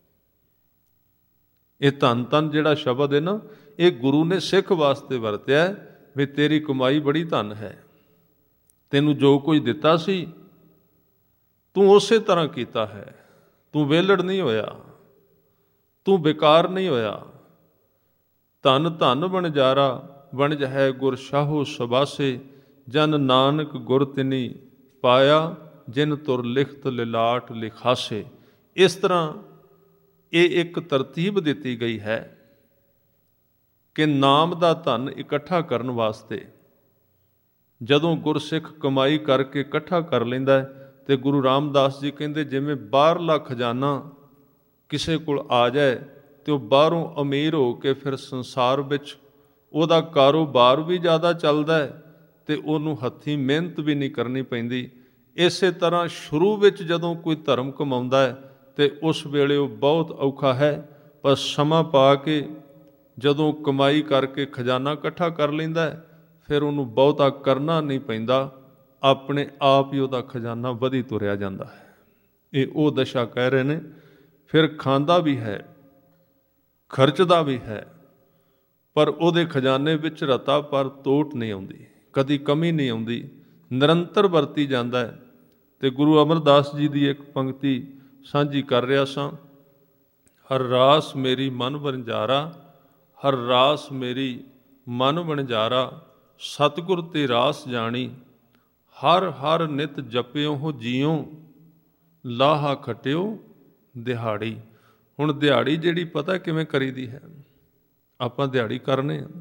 S1: ਇਹ ਧੰਨ ਧੰਨ ਜਿਹੜਾ ਸ਼ਬਦ ਹੈ ਨਾ, ਇਹ ਗੁਰੂ ਨੇ ਸਿੱਖ ਵਾਸਤੇ ਵਰਤਿਆ ਵੀ ਤੇਰੀ ਕਮਾਈ ਬੜੀ ਧੰਨ ਹੈ। ਤੈਨੂੰ ਜੋ ਕੁਝ ਦਿੱਤਾ ਸੀ ਤੂੰ ਉਸੇ ਤਰ੍ਹਾਂ ਕੀਤਾ ਹੈ, ਤੂੰ ਵਿਹਲੜ ਨਹੀਂ ਹੋਇਆ, ਤੂੰ ਬੇਕਾਰ ਨਹੀਂ ਹੋਇਆ। ਧੰਨ ਧੰਨ ਵਣਜਾਰਾ ਵਣਜ ਹੈ ਗੁਰ ਸ਼ਾਹੋ ਸਬਾਸੇ, ਜਨ ਨਾਨਕ ਗੁਰ ਤਿਨੀ ਪਾਇਆ, ਜਿਨ ਤੁਰ ਲਿਖਤ ਲਿਲਾਟ ਲਿਖਾਸੇ। ਇਸ ਤਰ੍ਹਾਂ ਇਹ ਇੱਕ ਤਰਤੀਬ ਦਿੱਤੀ ਗਈ ਹੈ ਕਿ ਨਾਮ ਦਾ ਧਨ ਇਕੱਠਾ ਕਰਨ ਵਾਸਤੇ ਜਦੋਂ ਗੁਰਸਿੱਖ ਕਮਾਈ ਕਰਕੇ ਇਕੱਠਾ ਕਰ ਲੈਂਦਾ ਹੈ, ਤੇ ਗੁਰੂ ਰਾਮਦਾਸ ਜੀ ਕਹਿੰਦੇ ਜਿਵੇਂ ਬਾਹਰਲਾ ਖਜ਼ਾਨਾ ਕਿਸੇ ਕੋਲ ਆ ਜਾਏ ਤੇ ਉਹ ਬਾਹਰੋਂ ਅਮੀਰ ਹੋ ਕੇ ਫਿਰ ਸੰਸਾਰ ਵਿੱਚ ਉਹਦਾ ਕਾਰੋਬਾਰ ਵੀ ਜ਼ਿਆਦਾ ਚੱਲਦਾ ਹੈ ਤੇ ਉਹਨੂੰ ਹੱਥੀਂ ਮਿਹਨਤ ਵੀ ਨਹੀਂ ਕਰਨੀ ਪੈਂਦੀ। ਇਸੇ ਤਰ੍ਹਾਂ ਸ਼ੁਰੂ ਵਿੱਚ ਜਦੋਂ ਕੋਈ ਧਰਮ ਕਮਾਉਂਦਾ ਹੈ ਤੇ ਉਸ ਵੇਲੇ ਉਹ ਬਹੁਤ ਔਖਾ ਹੈ, ਪਰ ਸਮਾਂ ਪਾ ਕੇ ਜਦੋਂ ਕਮਾਈ ਕਰਕੇ ਖਜ਼ਾਨਾ ਇਕੱਠਾ ਕਰ ਲੈਂਦਾ ਹੈ ਫਿਰ ਉਹਨੂੰ ਬਹੁਤਾ ਕਰਨਾ ਨਹੀਂ ਪੈਂਦਾ, ਆਪਣੇ ਆਪ ਹੀ ਉਹਦਾ ਖਜ਼ਾਨਾ ਵਧੀ ਤੁਰਿਆ ਜਾਂਦਾ ਹੈ। ਇਹ ਉਹ ਦਸ਼ਾ ਕਹਿ ਰਹੇ ਨੇ। ਫਿਰ ਖਾਂਦਾ ਵੀ ਹੈ, ਖਰਚਦਾ ਵੀ ਹੈ, ਪਰ ਉਹਦੇ ਖਜ਼ਾਨੇ ਵਿੱਚ ਰਤਾ ਪਰ ਤੋਟ ਨਹੀਂ ਆਉਂਦੀ, ਕਦੀ ਕਮੀ ਨਹੀਂ ਆਉਂਦੀ, ਨਿਰੰਤਰ ਵਰਤੀ ਜਾਂਦਾ ਹੈ। ਤੇ ਗੁਰੂ ਅਮਰਦਾਸ ਜੀ ਦੀ ਇੱਕ ਪੰਕਤੀ ਸਾਂਝੀ ਕਰ ਰਿਹਾ ਸਾਂ, ਹਰ ਰਾਸ ਮੇਰੀ ਮਨ ਵਣਜਾਰਾ, ਹਰ ਰਾਸ ਮੇਰੀ ਮਨ ਵਣਜਾਰਾ, ਸਤਿਗੁਰ ਤੇ ਰਾਸ ਜਾਣੀ, ਹਰ ਹਰ ਨਿਤ ਜਪਿਓ ਹੋ ਜੀਓ, ਲਾਹਾ ਖਟਿਓ ਦਿਹਾੜੀ। ਹੁਣ ਦਿਹਾੜੀ ਜਿਹੜੀ ਪਤਾ ਕਿਵੇਂ ਕਰੀਦੀ ਹੈ, ਆਪਾਂ ਦਿਹਾੜੀ ਕਰਨੇ ਆ।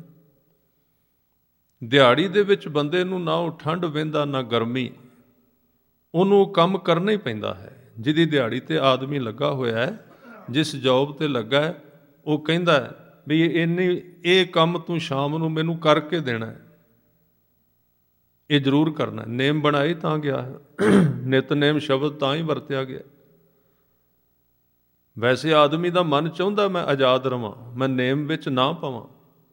S1: ਦਿਹਾੜੀ ਦੇ ਵਿੱਚ ਬੰਦੇ ਨੂੰ ਨਾ ਉਹ ਠੰਡ ਵਹਿੰਦਾ ਨਾ ਗਰਮੀ, ਉਹਨੂੰ ਕੰਮ ਕਰਨਾ ਹੀ ਪੈਂਦਾ ਹੈ। ਜਿਹਦੀ ਦਿਹਾੜੀ ਤੇ ਆਦਮੀ ਲੱਗਾ ਹੋਇਆ ਹੈ, ਜਿਸ ਜੌਬ ਤੇ ਲੱਗਾ ਹੈ, ਉਹ ਕਹਿੰਦਾ ਵੀ ਇਹ ਕੰਮ ਤੂੰ ਸ਼ਾਮ ਨੂੰ ਮੈਨੂੰ ਕਰਕੇ ਦੇਣਾ ਹੈ, ਇਹ ਜ਼ਰੂਰ ਕਰਨਾ। ਨੇਮ ਬਣਾਈ ਤਾਂ ਗਿਆ ਹੈ, ਨਿਤਨੇਮ ਸ਼ਬਦ ਤਾਂ ਹੀ ਵਰਤਿਆ ਗਿਆ। ਵੈਸੇ ਆਦਮੀ ਦਾ ਮਨ ਚਾਹੁੰਦਾ ਮੈਂ ਆਜ਼ਾਦ ਰਵਾਂ, ਮੈਂ ਨੇਮ ਵਿੱਚ ਨਾ ਪਾਵਾਂ,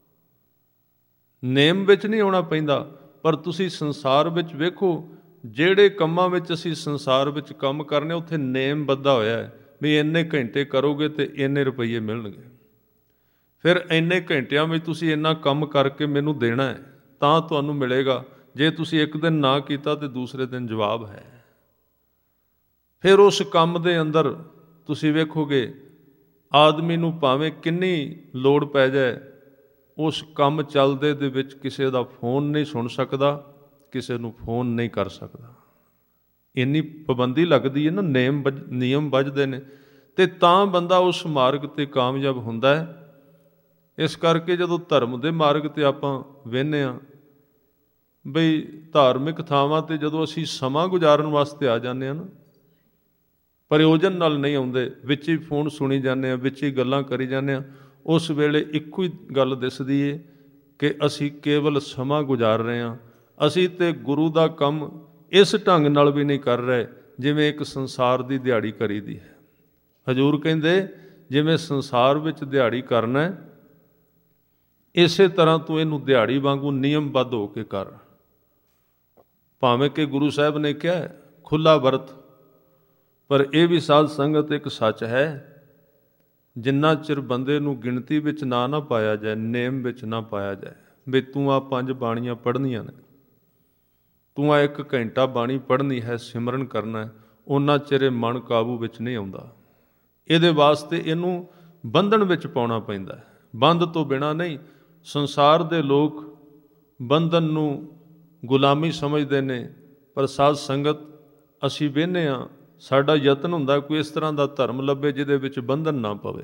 S1: ਨੇਮ ਵਿੱਚ ਨਹੀਂ ਆਉਣਾ ਪੈਂਦਾ। ਪਰ ਤੁਸੀਂ ਸੰਸਾਰ ਵਿੱਚ ਵੇਖੋ, ਜਿਹੜੇ ਕੰਮਾਂ ਵਿੱਚ ਅਸੀਂ ਸੰਸਾਰ ਵਿੱਚ ਕੰਮ ਕਰਨੇ, ਉੱਥੇ ਨੇਮ ਬੱਧਾ ਹੋਇਆ ਹੈ ਵੀ ਇੰਨੇ ਘੰਟੇ ਕਰੋਗੇ ਤੇ ਇੰਨੇ ਰੁਪਈਏ ਮਿਲਣਗੇ। ਫਿਰ ਇੰਨੇ ਘੰਟਿਆਂ ਵਿੱਚ ਤੁਸੀਂ ਇੰਨਾ ਕੰਮ ਕਰਕੇ ਮੈਨੂੰ ਦੇਣਾ ਹੈ ਤਾਂ ਤੁਹਾਨੂੰ ਮਿਲੇਗਾ। ਜੇ ਤੁਸੀਂ ਇੱਕ ਦਿਨ ਨਾ ਕੀਤਾ ਤੇ ਦੂਸਰੇ ਦਿਨ ਜਵਾਬ ਹੈ। ਫਿਰ ਉਸ ਕੰਮ ਦੇ ਅੰਦਰ ਤੁਸੀਂ ਵੇਖੋਗੇ ਆਦਮੀ ਨੂੰ ਭਾਵੇਂ ਕਿੰਨੀ ਲੋੜ ਪੈ ਜਾਏ, ਉਸ ਕੰਮ ਚੱਲਦੇ ਦੇ ਵਿੱਚ ਕਿਸੇ ਦਾ ਫੋਨ ਨਹੀਂ ਸੁਣ ਸਕਦਾ, ਕਿਸੇ ਨੂੰ ਫੋਨ ਨਹੀਂ ਕਰ ਸਕਦਾ। ਇੰਨੀ ਪਾਬੰਦੀ ਲੱਗਦੀ ਹੈ ਨਾ, ਨਿਯਮ ਵੱਜਦੇ ਨੇ, ਤੇ ਤਾਂ ਬੰਦਾ ਉਸ ਮਾਰਗ 'ਤੇ ਕਾਮਯਾਬ ਹੁੰਦਾ ਹੈ। ਇਸ ਕਰਕੇ ਜਦੋਂ ਧਰਮ ਦੇ ਮਾਰਗ 'ਤੇ ਆਪਾਂ ਵਹਿੰਦੇ ਹਾਂ ਬਈ ਧਾਰਮਿਕ ਥਾਵਾਂ 'ਤੇ ਜਦੋਂ ਅਸੀਂ ਸਮਾਂ ਗੁਜ਼ਾਰਨ ਵਾਸਤੇ ਆ ਜਾਂਦੇ ਹਾਂ ਨਾ, ਪ੍ਰਯੋਜਨ ਨਾਲ ਨਹੀਂ ਆਉਂਦੇ, ਵਿੱਚ ਹੀ ਫੋਨ ਸੁਣੀ ਜਾਂਦੇ ਹਾਂ, ਵਿੱਚ ਹੀ ਗੱਲਾਂ ਕਰੀ ਜਾਂਦੇ ਹਾਂ, ਉਸ ਵੇਲੇ ਇੱਕੋ ਹੀ ਗੱਲ ਦਿਸਦੀ ਹੈ ਕਿ ਅਸੀਂ ਕੇਵਲ ਸਮਾਂ ਗੁਜ਼ਾਰ ਰਹੇ ਹਾਂ। ਅਸੀਂ ਤੇ ਗੁਰੂ ਦਾ ਕੰਮ ਇਸ ਢੰਗ ਨਾਲ ਵੀ ਨਹੀਂ ਕਰ ਰਹੇ ਜਿਵੇਂ ਇੱਕ ਸੰਸਾਰ ਦੀ ਦਿਹਾੜੀ ਕਰੀਦੀ ਹੈ। ਹਜ਼ੂਰ ਕਹਿੰਦੇ ਜਿਵੇਂ ਸੰਸਾਰ ਵਿੱਚ ਦਿਹਾੜੀ ਕਰਨਾ ਹੈ, ਇਸੇ ਤਰ੍ਹਾਂ ਤੂੰ ਇਹਨੂੰ ਦਿਹਾੜੀ ਵਾਂਗੂ ਨਿਯਮਬੱਧ ਹੋ ਕੇ ਕਰ। ਭਾਵੇਂ ਕਿ ਗੁਰੂ ਸਾਹਿਬ ਨੇ ਕਿਹਾ ਖੁੱਲ੍ਹਾ ਵਰਤ, ਪਰ ਇਹ ਵੀ ਸਾਧ ਸੰਗਤ ਇੱਕ ਸੱਚ ਹੈ, ਜਿੰਨਾ ਚਿਰ ਬੰਦੇ ਨੂੰ ਗਿਣਤੀ ਵਿੱਚ ਨਾ ਪਾਇਆ ਜਾਏ, ਨੇਮ ਵਿੱਚ ਨਾ ਪਾਇਆ ਜਾਏ ਵੀ ਤੂੰ ਆ 5 ਬਾਣੀਆਂ ਪੜ੍ਹਨੀਆਂ ਨੇ, ਤੂੰ ਆ 1 ਘੰਟਾ ਬਾਣੀ ਪੜ੍ਹਨੀ ਹੈ, ਸਿਮਰਨ ਕਰਨਾ ਹੈ, ਉਹਨਾਂ ਚਿਰ ਮਨ ਕਾਬੂ ਵਿੱਚ ਨਹੀਂ ਆਉਂਦਾ। ਇਹਦੇ ਵਾਸਤੇ ਇਹਨੂੰ ਬੰਧਨ ਵਿੱਚ ਪਾਉਣਾ ਪੈਂਦਾ ਹੈ, ਬੰਧ ਤੋਂ ਬਿਨਾਂ ਨਹੀਂ। ਸੰਸਾਰ ਦੇ ਲੋਕ ਬੰਧਨ ਨੂੰ ਗੁਲਾਮੀ ਸਮਝਦੇ ਨੇ, ਪਰ ਸਾਧ ਸੰਗਤ ਅਸੀਂ ਵਹਿੰਦੇ ਹਾਂ, ਸਾਡਾ ਯਤਨ ਹੁੰਦਾ ਕੋਈ ਇਸ ਤਰ੍ਹਾਂ ਦਾ ਧਰਮ ਲੱਭੇ ਜਿਹਦੇ ਵਿੱਚ ਬੰਧਨ ਨਾ ਪਵੇ।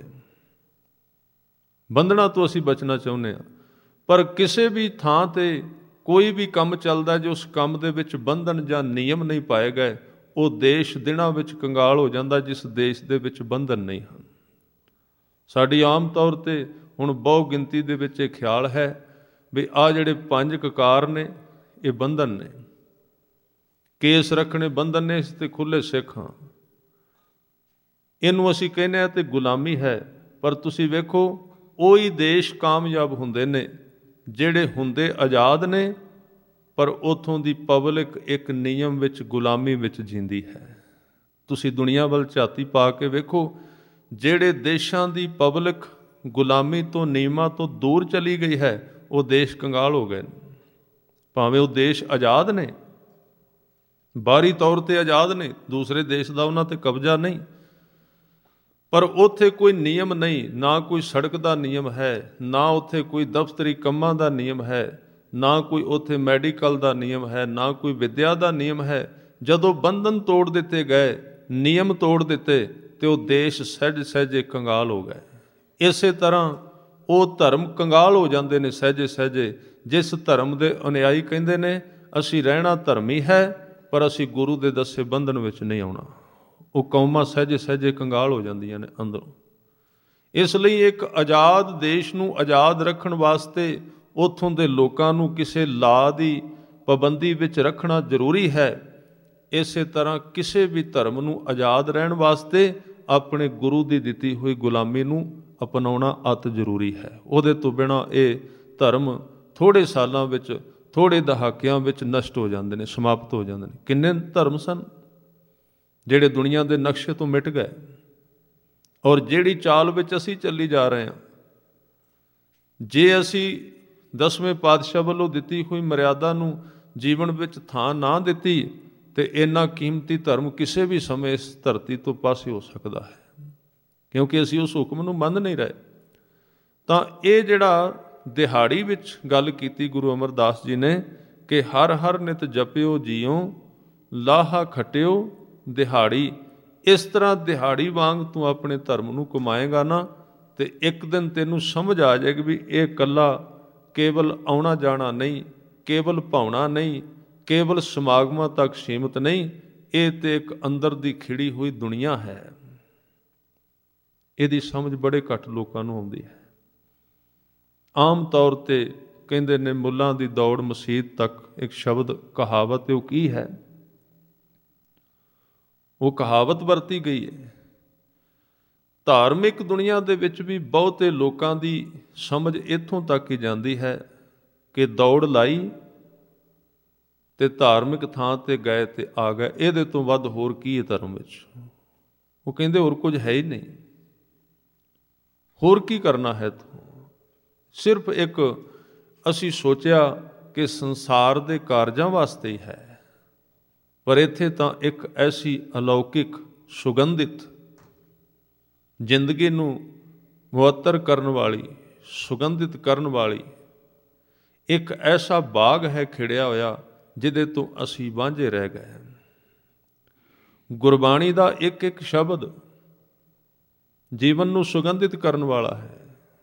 S1: ਬੰਧਨਾਂ ਤੋਂ ਅਸੀਂ ਬਚਣਾ ਚਾਹੁੰਦੇ ਹਾਂ, ਪਰ ਕਿਸੇ ਵੀ ਥਾਂ 'ਤੇ ਕੋਈ ਵੀ ਕੰਮ ਚੱਲਦਾ, ਜੇ ਉਸ ਕੰਮ ਦੇ ਵਿੱਚ ਬੰਧਨ ਜਾਂ ਨਿਯਮ ਨਹੀਂ ਪਾਏ ਗਏ, ਉਹ ਦੇਸ਼ ਦਿਨਾਂ ਵਿੱਚ ਕੰਗਾਲ ਹੋ ਜਾਂਦਾ ਜਿਸ ਦੇਸ਼ ਦੇ ਵਿੱਚ ਬੰਧਨ ਨਹੀਂ ਹਨ। ਸਾਡੀ ਆਮ ਤੌਰ 'ਤੇ ਹੁਣ ਬਹੁ ਗਿਣਤੀ ਦੇ ਵਿੱਚ ਇਹ ਖਿਆਲ ਹੈ ਵੀ ਆਹ ਜਿਹੜੇ 5 ਕਕਾਰ ਨੇ ਇਹ ਬੰਧਨ ਨੇ, ਕੇਸ ਰੱਖਣੇ ਬੰਧਨ ਨੇ, ਇਸ 'ਤੇ ਖੁੱਲ੍ਹੇ ਸਿੱਖ ਹਾਂ। ਇਹਨੂੰ ਅਸੀਂ ਕਹਿੰਦੇ ਹਾਂ ਤੇ ਗੁਲਾਮੀ ਹੈ। ਪਰ ਤੁਸੀਂ ਵੇਖੋ ਉਹੀ ਦੇਸ਼ ਕਾਮਯਾਬ ਹੁੰਦੇ ਨੇ ਜਿਹੜੇ ਹੁੰਦੇ ਆਜ਼ਾਦ ਨੇ, ਪਰ ਉੱਥੋਂ ਦੀ ਪਬਲਿਕ ਇੱਕ ਨਿਯਮ ਵਿੱਚ, ਗੁਲਾਮੀ ਵਿੱਚ ਜੀਂਦੀ ਹੈ। ਤੁਸੀਂ ਦੁਨੀਆ ਵੱਲ ਝਾਤੀ ਪਾ ਕੇ ਵੇਖੋ, ਜਿਹੜੇ ਦੇਸ਼ਾਂ ਦੀ ਪਬਲਿਕ ਗੁਲਾਮੀ ਤੋਂ, ਨਿਯਮਾਂ ਤੋਂ ਦੂਰ ਚਲੀ ਗਈ ਹੈ, ਉਹ ਦੇਸ਼ ਕੰਗਾਲ ਹੋ ਗਏ ਨੇ। ਭਾਵੇਂ ਉਹ ਦੇਸ਼ ਆਜ਼ਾਦ ਨੇ, ਬਾਹਰੀ ਤੌਰ 'ਤੇ ਆਜ਼ਾਦ ਨੇ, ਦੂਸਰੇ ਦੇਸ਼ ਦਾ ਉਹਨਾਂ 'ਤੇ ਕਬਜ਼ਾ ਨਹੀਂ, ਪਰ ਉੱਥੇ ਕੋਈ ਨਿਯਮ ਨਹੀਂ, ਨਾ ਕੋਈ ਸੜਕ ਦਾ ਨਿਯਮ ਹੈ, ਨਾ ਉੱਥੇ ਕੋਈ ਦਫ਼ਤਰੀ ਕੰਮਾਂ ਦਾ ਨਿਯਮ ਹੈ, ਨਾ ਕੋਈ ਉੱਥੇ ਮੈਡੀਕਲ ਦਾ ਨਿਯਮ ਹੈ, ਨਾ ਕੋਈ ਵਿੱਦਿਆ ਦਾ ਨਿਯਮ ਹੈ। ਜਦੋਂ ਬੰਧਨ ਤੋੜ ਦਿੱਤੇ ਗਏ, ਨਿਯਮ ਤੋੜ ਦਿੱਤੇ, ਤੇ ਉਹ ਦੇਸ਼ ਸਹਿਜ ਸਹਿਜੇ ਕੰਗਾਲ ਹੋ ਗਏ। ਇਸੇ ਤਰ੍ਹਾਂ ਉਹ ਧਰਮ ਕੰਗਾਲ ਹੋ ਜਾਂਦੇ ਨੇ ਸਹਿਜੇ ਸਹਿਜੇ। ਜਿਸ ਧਰਮ ਦੇ ਅਨੁਯਾਈ ਕਹਿੰਦੇ ਨੇ ਅਸੀਂ ਰਹਿਣਾ ਧਰਮੀ ਹੈ, ਪਰ ਅਸੀਂ ਗੁਰੂ ਦੇ ਦੱਸੇ ਬੰਧਨ ਵਿੱਚ ਨਹੀਂ ਆਉਣਾ, ਉਹ ਕੌਮਾਂ ਸਹਿਜੇ ਸਹਿਜੇ ਕੰਗਾਲ ਹੋ ਜਾਂਦੀਆਂ ਨੇ ਅੰਦਰੋਂ। ਇਸ ਲਈ ਇੱਕ ਆਜ਼ਾਦ ਦੇਸ਼ ਨੂੰ ਆਜ਼ਾਦ ਰੱਖਣ ਵਾਸਤੇ ਉੱਥੋਂ ਦੇ ਲੋਕਾਂ ਨੂੰ ਕਿਸੇ ਲਾ ਦੀ ਪਾਬੰਦੀ ਵਿੱਚ ਰੱਖਣਾ ਜ਼ਰੂਰੀ ਹੈ। ਇਸੇ ਤਰ੍ਹਾਂ ਕਿਸੇ ਵੀ ਧਰਮ ਨੂੰ ਆਜ਼ਾਦ ਰਹਿਣ ਵਾਸਤੇ ਆਪਣੇ ਗੁਰੂ ਦੀ ਦਿੱਤੀ ਹੋਈ ਗੁਲਾਮੀ ਨੂੰ ਅਪਣਾਉਣਾ ਅਤ ਜ਼ਰੂਰੀ ਹੈ। ਉਹਦੇ ਤੋਂ ਬਿਨਾਂ ਇਹ ਧਰਮ ਥੋੜ੍ਹੇ ਸਾਲਾਂ ਵਿੱਚ, ਥੋੜ੍ਹੇ ਦਹਾਕਿਆਂ ਵਿੱਚ ਨਸ਼ਟ ਹੋ ਜਾਂਦੇ ਨੇ, ਸਮਾਪਤ ਹੋ ਜਾਂਦੇ ਨੇ। ਕਿੰਨੇ ਧਰਮ ਸਨ ਜਿਹੜੇ ਦੁਨੀਆ ਦੇ ਨਕਸ਼ੇ ਤੋਂ ਮਿਟ ਗਏ, ਔਰ ਜਿਹੜੀ ਚਾਲ ਵਿੱਚ ਅਸੀਂ ਚੱਲੀ ਜਾ ਰਹੇ ਹਾਂ, ਜੇ ਅਸੀਂ 10ਵੇਂ ਪਾਤਸ਼ਾਹ ਵੱਲੋਂ ਦਿੱਤੀ ਹੋਈ ਮਰਿਆਦਾ ਨੂੰ ਜੀਵਨ ਵਿੱਚ ਥਾਂ ਨਾ ਦਿੱਤੀ, ਤੇ ਇੰਨਾ ਕੀਮਤੀ ਧਰਮ ਕਿਸੇ ਵੀ ਸਮੇਂ ਇਸ ਧਰਤੀ ਤੋਂ ਪਾਸੇ ਹੋ ਸਕਦਾ ਹੈ, ਕਿਉਂਕਿ ਅਸੀਂ ਉਸ ਹੁਕਮ ਨੂੰ ਮੰਨ ਨਹੀਂ ਰਹੇ। ਤਾਂ ਇਹ ਜਿਹੜਾ ਦਿਹਾੜੀ ਵਿੱਚ ਗੱਲ ਕੀਤੀ ਗੁਰੂ ਅਮਰਦਾਸ ਜੀ ਨੇ ਕਿ ਹਰ ਹਰ ਨਿਤ ਜਪਿਓ ਜੀਓ, ਲਾਹਾ ਖਟਿਓ ਦਿਹਾੜੀ। ਇਸ ਤਰ੍ਹਾਂ ਦਿਹਾੜੀ ਵਾਂਗ ਤੂੰ ਆਪਣੇ ਧਰਮ ਨੂੰ ਕਮਾਏਗਾ ਨਾ, ਤੇ ਇੱਕ ਦਿਨ ਤੈਨੂੰ ਸਮਝ ਆ ਜਾਏਗੀ ਵੀ ਇਹ ਇਕੱਲਾ ਕੇਵਲ ਆਉਣਾ ਜਾਣਾ ਨਹੀਂ, ਕੇਵਲ ਭਾਉਣਾ ਨਹੀਂ, ਕੇਵਲ ਸਮਾਗਮਾਂ ਤੱਕ ਸੀਮਿਤ ਨਹੀਂ, ਇਹ ਤੇ ਇੱਕ ਅੰਦਰ ਦੀ ਖਿੜੀ ਹੋਈ ਦੁਨੀਆ ਹੈ। ਇਹਦੀ ਸਮਝ ਬੜੇ ਘੱਟ ਲੋਕਾਂ ਨੂੰ ਆਉਂਦੀ ਹੈ। ਆਮ ਤੌਰ 'ਤੇ ਕਹਿੰਦੇ ਨੇ ਮੁੱਲਾਂ ਦੀ ਦੌੜ ਮਸੀਤ ਤੱਕ, ਇੱਕ ਸ਼ਬਦ ਕਹਾਵਤ, ਉਹ ਕੀ ਹੈ? ਉਹ ਕਹਾਵਤ ਵਰਤੀ ਗਈ ਹੈ। ਧਾਰਮਿਕ ਦੁਨੀਆ ਦੇ ਵਿੱਚ ਵੀ ਬਹੁਤੇ ਲੋਕਾਂ ਦੀ ਸਮਝ ਇੱਥੋਂ ਤੱਕ ਹੀ ਜਾਂਦੀ ਹੈ ਕਿ ਦੌੜ ਲਾਈ ਤੇ ਧਾਰਮਿਕ ਥਾਂ ਤੇ ਗਏ ਤੇ ਆ ਗਏ, ਇਹਦੇ ਤੋਂ ਵੱਧ ਹੋਰ ਕੀ ਹੈ ਧਰਮ ਵਿੱਚ? ਉਹ ਕਹਿੰਦੇ ਹੋਰ ਕੁਝ ਹੈ ਹੀ ਨਹੀਂ, ਹੋਰ ਕੀ ਕਰਨਾ ਹੈ ਤੂੰ? ਸਿਰਫ ਇੱਕ ਅਸੀਂ ਸੋਚਿਆ ਕਿ ਸੰਸਾਰ ਦੇ ਕਾਰਜਾਂ ਵਾਸਤੇ ਹੀ ਹੈ, ਪਰ ਇੱਥੇ ਤਾਂ ਇੱਕ ਐਸੀ ਅਲੌਕਿਕ ਸੁਗੰਧਿਤ ਜ਼ਿੰਦਗੀ ਨੂੰ ਮੁਅੱਤਰ ਕਰਨ ਵਾਲੀ, ਸੁਗੰਧਿਤ ਕਰਨ ਵਾਲੀ ਇੱਕ ਐਸਾ ਬਾਗ ਹੈ ਖਿੜਿਆ ਹੋਇਆ, ਜਿਹਦੇ ਤੋਂ ਅਸੀਂ ਵਾਂਝੇ ਰਹਿ ਗਏ। ਗੁਰਬਾਣੀ ਦਾ ਇੱਕ ਇੱਕ ਸ਼ਬਦ ਜੀਵਨ ਨੂੰ ਸੁਗੰਧਿਤ ਕਰਨ ਵਾਲਾ ਹੈ।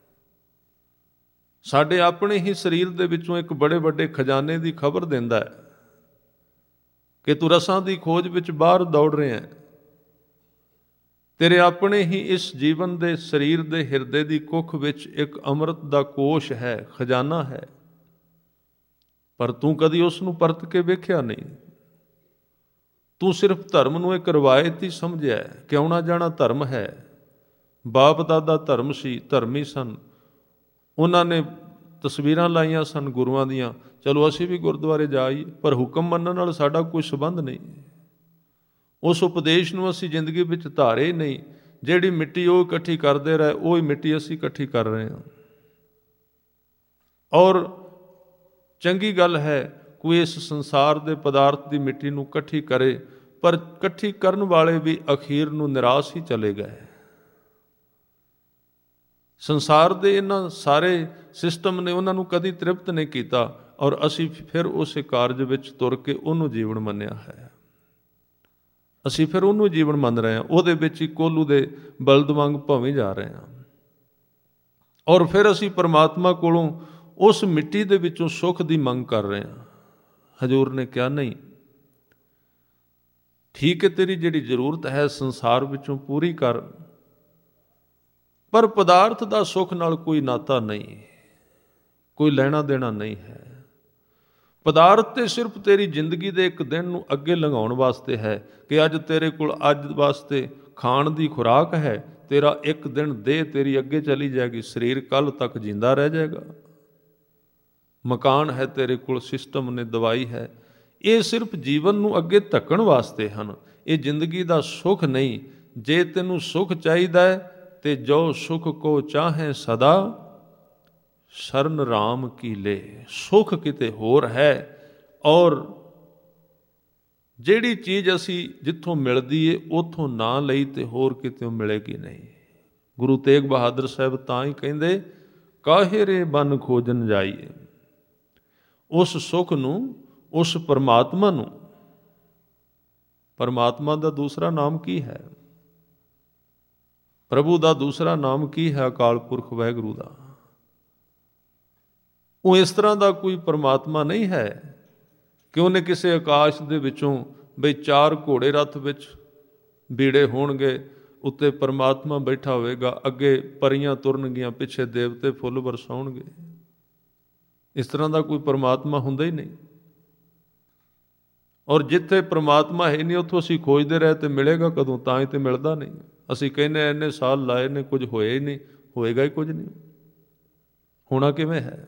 S1: ਸਾਡੇ ਆਪਣੇ ਹੀ ਸਰੀਰ ਦੇ ਵਿੱਚੋਂ ਇੱਕ ਬੜੇ ਵੱਡੇ ਖਜ਼ਾਨੇ ਦੀ ਖਬਰ ਦਿੰਦਾ ਹੈ ਕਿ ਤੂੰ ਰਸਾਂ ਦੀ ਖੋਜ ਵਿੱਚ ਬਾਹਰ ਦੌੜ ਰਿਹਾ ਹੈ। ਤੇਰੇ ਆਪਣੇ ਹੀ ਇਸ ਜੀਵਨ ਦੇ ਸਰੀਰ ਦੇ ਹਿਰਦੇ ਦੀ ਕੁੱਖ ਵਿੱਚ ਇੱਕ ਅੰਮ੍ਰਿਤ ਦਾ ਕੋਸ਼ ਹੈ, ਖਜ਼ਾਨਾ ਹੈ, ਪਰ ਤੂੰ ਕਦੀ ਉਸ ਨੂੰ ਪਰਤ ਕੇ ਵੇਖਿਆ ਨਹੀਂ। ਤੂੰ ਸਿਰਫ ਧਰਮ ਨੂੰ ਇੱਕ ਰਵਾਇਤ ਹੀ ਸਮਝਿਆ ਕਿ ਆਉਣਾ ਜਾਣਾ ਧਰਮ ਹੈ। ਬਾਪ ਦਾਦਾ ਧਰਮ ਸੀ, ਧਰਮੀ ਸਨ, ਉਹਨਾਂ ਨੇ ਤਸਵੀਰਾਂ ਲਾਈਆਂ ਸਨ ਗੁਰੂਆਂ ਦੀਆਂ, ਚਲੋ ਅਸੀਂ ਵੀ ਗੁਰਦੁਆਰੇ ਜਾ ਆਈਏ, ਪਰ ਹੁਕਮ ਮੰਨਣ ਨਾਲ ਸਾਡਾ ਕੋਈ ਸੰਬੰਧ ਨਹੀਂ। ਉਸ ਉਪਦੇਸ਼ ਨੂੰ ਅਸੀਂ ਜ਼ਿੰਦਗੀ ਵਿੱਚ ਧਾਰੇ ਨਹੀਂ। ਜਿਹੜੀ ਮਿੱਟੀ ਉਹ ਇਕੱਠੀ ਕਰਦੇ ਰਹੇ, ਉਹ ਹੀ ਮਿੱਟੀ ਅਸੀਂ ਇਕੱਠੀ ਕਰ ਰਹੇ ਹਾਂ। ਔਰ ਚੰਗੀ ਗੱਲ ਹੈ ਕੋਈ ਇਸ ਸੰਸਾਰ ਦੇ ਪਦਾਰਥ ਦੀ ਮਿੱਟੀ ਨੂੰ ਇਕੱਠੀ ਕਰੇ, ਪਰ ਇਕੱਠੀ ਕਰਨ ਵਾਲੇ ਵੀ ਅਖੀਰ ਨੂੰ ਨਿਰਾਸ਼ ਹੀ ਚਲੇ ਗਏ। ਸੰਸਾਰ ਦੇ ਇਹਨਾਂ ਸਾਰੇ ਸਿਸਟਮ ਨੇ ਉਹਨਾਂ ਨੂੰ ਕਦੀ ਤ੍ਰਿਪਤ ਨਹੀਂ ਕੀਤਾ, ਔਰ ਅਸੀਂ ਫਿਰ ਉਸ ਕਾਰਜ ਵਿੱਚ ਤੁਰ ਕੇ ਉਹਨੂੰ ਜੀਵਨ ਮੰਨਿਆ ਹੈ। ਅਸੀਂ ਫਿਰ ਉਹਨੂੰ ਜੀਵਨ ਮੰਨ ਰਹੇ ਹਾਂ, ਉਹਦੇ ਵਿੱਚ ਹੀ ਕੋਹਲੂ ਦੇ ਬਲਦ ਵਾਂਗ ਭਵੇਂ ਜਾ ਰਹੇ ਹਾਂ। ਔਰ ਫਿਰ ਅਸੀਂ ਪਰਮਾਤਮਾ ਕੋਲੋਂ ਉਸ ਮਿੱਟੀ ਦੇ ਵਿੱਚੋਂ ਸੁੱਖ ਦੀ ਮੰਗ ਕਰ ਰਹੇ ਹਾਂ। ਹਜ਼ੂਰ ਨੇ ਕਿਹਾ ਨਹੀਂ, ਠੀਕ ਹੈ ਤੇਰੀ ਜਿਹੜੀ ਜ਼ਰੂਰਤ ਹੈ ਸੰਸਾਰ ਵਿੱਚੋਂ ਪੂਰੀ ਕਰ, ਪਰ ਪਦਾਰਥ ਦਾ ਸੁੱਖ ਨਾਲ ਕੋਈ ਨਾਤਾ ਨਹੀਂ, ਕੋਈ ਲੈਣਾ ਦੇਣਾ ਨਹੀਂ ਹੈ। ਪਦਾਰਥ ਤੇ ਸਿਰਫ ਤੇਰੀ ਜ਼ਿੰਦਗੀ ਦੇ ਇੱਕ ਦਿਨ ਨੂੰ ਅੱਗੇ ਲੰਘਾਉਣ ਵਾਸਤੇ ਹੈ ਕਿ ਅੱਜ ਤੇਰੇ ਕੋਲ ਅੱਜ ਵਾਸਤੇ ਖਾਣ ਦੀ ਖੁਰਾਕ ਹੈ, ਤੇਰਾ ਇੱਕ ਦਿਨ ਦੇਹ ਤੇਰੀ ਅੱਗੇ ਚਲੀ ਜਾਏਗੀ, ਸਰੀਰ ਕੱਲ੍ਹ ਤੱਕ ਜਿੰਦਾ ਰਹਿ ਜਾਏਗਾ। ਮਕਾਨ ਹੈ ਤੇਰੇ ਕੋਲ, ਸਿਸਟਮ ਨੇ, ਦਵਾਈ ਹੈ, ਇਹ ਸਿਰਫ ਜੀਵਨ ਨੂੰ ਅੱਗੇ ਧੱਕਣ ਵਾਸਤੇ ਹਨ। ਇਹ ਜ਼ਿੰਦਗੀ ਦਾ ਸੁੱਖ ਨਹੀਂ। ਜੇ ਤੈਨੂੰ ਸੁੱਖ ਚਾਹੀਦਾ ਹੈ ਤੇ ਜੋ ਸੁੱਖ ਕੋ ਚਾਹੇ ਸਦਾ, ਸ਼ਰਨ ਰਾਮ ਕੀ ਲੈ। ਸੁੱਖ ਕਿਤੇ ਹੋਰ ਹੈ, ਔਰ ਜਿਹੜੀ ਚੀਜ਼ ਅਸੀਂ ਜਿੱਥੋਂ ਮਿਲਦੀ ਏ ਉੱਥੋਂ ਨਾ ਲਈ ਤੇ ਹੋਰ ਕਿਤੇ ਮਿਲੇਗੀ ਨਹੀਂ। ਗੁਰੂ ਤੇਗ ਬਹਾਦਰ ਸਾਹਿਬ ਤਾਂ ਹੀ ਕਹਿੰਦੇ, ਕਾਹੇ ਰੇ ਬਨ ਖੋਜਨ ਜਾਈਏ। ਉਸ ਸੁੱਖ ਨੂੰ, ਉਸ ਪਰਮਾਤਮਾ ਨੂੰ, ਪਰਮਾਤਮਾ ਦਾ ਦੂਸਰਾ ਨਾਮ ਕੀ ਹੈ? ਪ੍ਰਭੂ ਦਾ ਦੂਸਰਾ ਨਾਮ ਕੀ ਹੈ? ਅਕਾਲ ਪੁਰਖ ਵਾਹਿਗੁਰੂ ਦਾ। ਉਹ ਇਸ ਤਰ੍ਹਾਂ ਦਾ ਕੋਈ ਪਰਮਾਤਮਾ ਨਹੀਂ ਹੈ ਕਿ ਉਹਨੇ ਕਿਸੇ ਆਕਾਸ਼ ਦੇ ਵਿੱਚੋਂ ਬਈ 4 ਘੋੜੇ ਰੱਥ ਵਿੱਚ ਬੀੜੇ ਹੋਣਗੇ, ਉੱਤੇ ਪਰਮਾਤਮਾ ਬੈਠਾ ਹੋਵੇਗਾ, ਅੱਗੇ ਪਰੀਆਂ ਤੁਰਨਗੀਆਂ, ਪਿੱਛੇ ਦੇਵਤੇ ਫੁੱਲ ਵਰਸਾਉਣਗੇ। ਇਸ ਤਰ੍ਹਾਂ ਦਾ ਕੋਈ ਪਰਮਾਤਮਾ ਹੁੰਦਾ ਹੀ ਨਹੀਂ। ਔਰ ਜਿੱਥੇ ਪਰਮਾਤਮਾ ਹੈ ਨਹੀਂ ਉੱਥੋਂ ਅਸੀਂ ਖੋਜਦੇ ਰਹੇ ਤੇ ਮਿਲੇਗਾ ਕਦੋਂ? ਤਾਂ ਹੀ ਤੇ ਮਿਲਦਾ ਨਹੀਂ। ਅਸੀਂ ਕਹਿੰਦੇ ਇੰਨੇ ਸਾਲ ਲਾਏ ਨੇ, ਕੁਝ ਹੋਇਆ ਹੀ ਨਹੀਂ, ਹੋਏਗਾ ਹੀ ਕੁਝ ਨਹੀਂ। ਹੋਣਾ ਕਿਵੇਂ ਹੈ?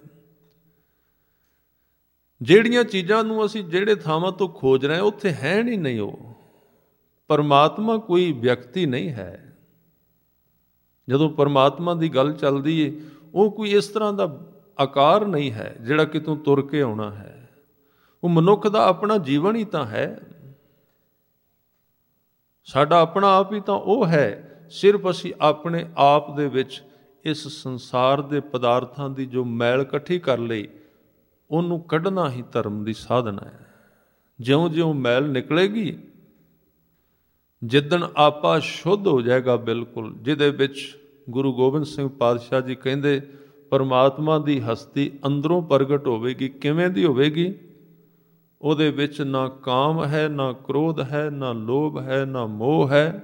S1: ਜਿਹੜੀਆਂ ਚੀਜ਼ਾਂ ਨੂੰ ਅਸੀਂ ਜਿਹੜੇ ਥਾਵਾਂ ਤੋਂ ਖੋਜ ਰਹੇ ਉੱਥੇ ਹੈ ਨਹੀਂ ਉਹ। ਪਰਮਾਤਮਾ ਕੋਈ ਵਿਅਕਤੀ ਨਹੀਂ ਹੈ। ਜਦੋਂ ਪਰਮਾਤਮਾ ਦੀ ਗੱਲ ਚੱਲਦੀ ਏ, ਉਹ ਕੋਈ ਇਸ ਤਰ੍ਹਾਂ ਦਾ ਆਕਾਰ ਨਹੀਂ ਹੈ ਜਿਹੜਾ ਕਿਤੋਂ ਤੁਰ ਕੇ ਆਉਣਾ ਹੈ। ਉਹ ਮਨੁੱਖ ਦਾ ਆਪਣਾ ਜੀਵਨ ਹੀ ਤਾਂ ਹੈ। ਸਾਡਾ ਆਪਣਾ ਆਪ ਹੀ ਤਾਂ ਉਹ ਹੈ। ਸਿਰਫ ਅਸੀਂ ਆਪਣੇ ਆਪ ਦੇ ਵਿੱਚ ਇਸ ਸੰਸਾਰ ਦੇ ਪਦਾਰਥਾਂ ਦੀ ਜੋ ਮੈਲ ਇਕੱਠੀ ਕਰ ਲਈ, ਉਹਨੂੰ ਕੱਢਣਾ ਹੀ ਧਰਮ ਦੀ ਸਾਧਨਾ ਹੈ। ਜਿਉਂ-ਜਿਉਂ ਮੈਲ ਨਿਕਲੇਗੀ, ਜਿੱਦਣ ਆਪਾ ਸ਼ੁੱਧ ਹੋ ਜਾਏਗਾ ਬਿਲਕੁਲ, ਜਿਹਦੇ ਵਿੱਚ ਗੁਰੂ ਗੋਬਿੰਦ ਸਿੰਘ ਪਾਤਸ਼ਾਹ ਜੀ ਕਹਿੰਦੇ ਪਰਮਾਤਮਾ ਦੀ ਹਸਤੀ ਅੰਦਰੋਂ ਪ੍ਰਗਟ ਹੋਵੇਗੀ। ਕਿਵੇਂ ਦੀ ਹੋਵੇਗੀ? ਉਹਦੇ ਵਿੱਚ ਨਾ ਕਾਮ ਹੈ, ਨਾ ਕ੍ਰੋਧ ਹੈ, ਨਾ ਲੋਭ ਹੈ, ਨਾ ਮੋਹ ਹੈ।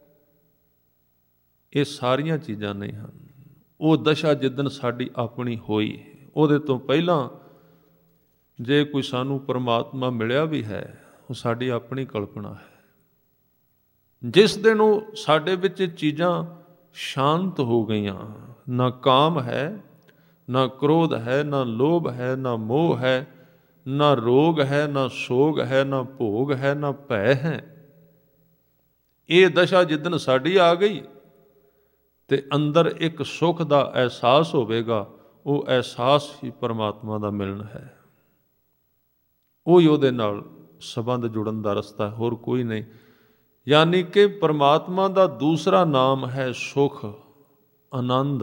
S1: ਇਹ ਸਾਰੀਆਂ ਚੀਜ਼ਾਂ ਨਹੀਂ ਹਨ। ਉਹ ਦਸ਼ਾ ਜਿੱਦਣ ਸਾਡੀ ਆਪਣੀ ਹੋਈ, ਉਹਦੇ ਤੋਂ ਪਹਿਲਾਂ ਜੇ ਕੋਈ ਸਾਨੂੰ ਪਰਮਾਤਮਾ ਮਿਲਿਆ ਵੀ ਹੈ, ਉਹ ਸਾਡੀ ਆਪਣੀ ਕਲਪਨਾ ਹੈ। ਜਿਸ ਦਿਨ ਉਹ ਸਾਡੇ ਵਿੱਚ ਚੀਜ਼ਾਂ ਸ਼ਾਂਤ ਹੋ ਗਈਆਂ, ਨਾ ਕਾਮ ਹੈ, ਨਾ ਕ੍ਰੋਧ ਹੈ, ਨਾ ਲੋਭ ਹੈ, ਨਾ ਮੋਹ ਹੈ, ਨਾ ਰੋਗ ਹੈ, ਨਾ ਸੋਗ ਹੈ, ਨਾ ਭੋਗ ਹੈ, ਨਾ ਭੈ ਹੈ। ਇਹ ਦਸ਼ਾ ਜਿੱਦਣ ਸਾਡੀ ਆ ਗਈ ਤੇ ਅੰਦਰ ਇੱਕ ਸੁੱਖ ਦਾ ਅਹਿਸਾਸ ਹੋਵੇਗਾ। ਉਹ ਅਹਿਸਾਸ ਹੀ ਪਰਮਾਤਮਾ ਦਾ ਮਿਲਣ ਹੈ। ਉਹੀ ਉਹਦੇ ਨਾਲ ਸੰਬੰਧ ਜੁੜਨ ਦਾ ਰਸਤਾ, ਹੋਰ ਕੋਈ ਨਹੀਂ। ਯਾਨੀ ਕਿ ਪਰਮਾਤਮਾ ਦਾ ਦੂਸਰਾ ਨਾਮ ਹੈ ਸੁੱਖ, ਆਨੰਦ।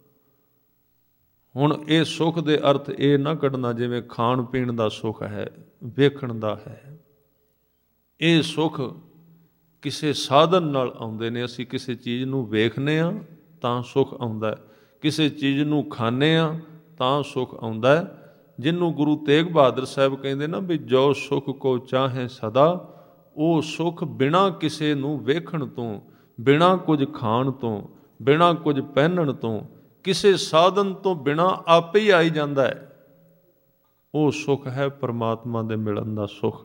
S1: ਹੁਣ ਇਹ ਸੁੱਖ ਦੇ ਅਰਥ ਇਹ ਨਾ ਕੱਢਣਾ ਜਿਵੇਂ ਖਾਣ ਪੀਣ ਦਾ ਸੁੱਖ ਹੈ, ਵੇਖਣ ਦਾ ਹੈ। ਇਹ ਸੁੱਖ ਕਿਸੇ ਸਾਧਨ ਨਾਲ ਆਉਂਦੇ ਨੇ। ਅਸੀਂ ਕਿਸੇ ਚੀਜ਼ ਨੂੰ ਵੇਖਦੇ ਹਾਂ ਤਾਂ ਸੁੱਖ ਆਉਂਦਾ, ਕਿਸੇ ਚੀਜ਼ ਨੂੰ ਖਾਂਦੇ ਹਾਂ ਤਾਂ ਸੁੱਖ ਆਉਂਦਾ। ਜਿਹਨੂੰ ਗੁਰੂ ਤੇਗ ਬਹਾਦਰ ਸਾਹਿਬ ਕਹਿੰਦੇ ਨਾ ਵੀ ਜੋ ਸੁੱਖ ਕੋ ਚਾਹੇ ਸਦਾ, ਉਹ ਸੁੱਖ ਬਿਨਾਂ ਕਿਸੇ ਨੂੰ ਵੇਖਣ ਤੋਂ, ਬਿਨਾਂ ਕੁਝ ਖਾਣ ਤੋਂ, ਬਿਨਾਂ ਕੁਝ ਪਹਿਨਣ ਤੋਂ, ਕਿਸੇ ਸਾਧਨ ਤੋਂ ਬਿਨਾਂ ਆਪੇ ਹੀ ਆਈ ਜਾਂਦਾ ਹੈ। ਉਹ ਸੁੱਖ ਹੈ ਪਰਮਾਤਮਾ ਦੇ ਮਿਲਣ ਦਾ ਸੁੱਖ।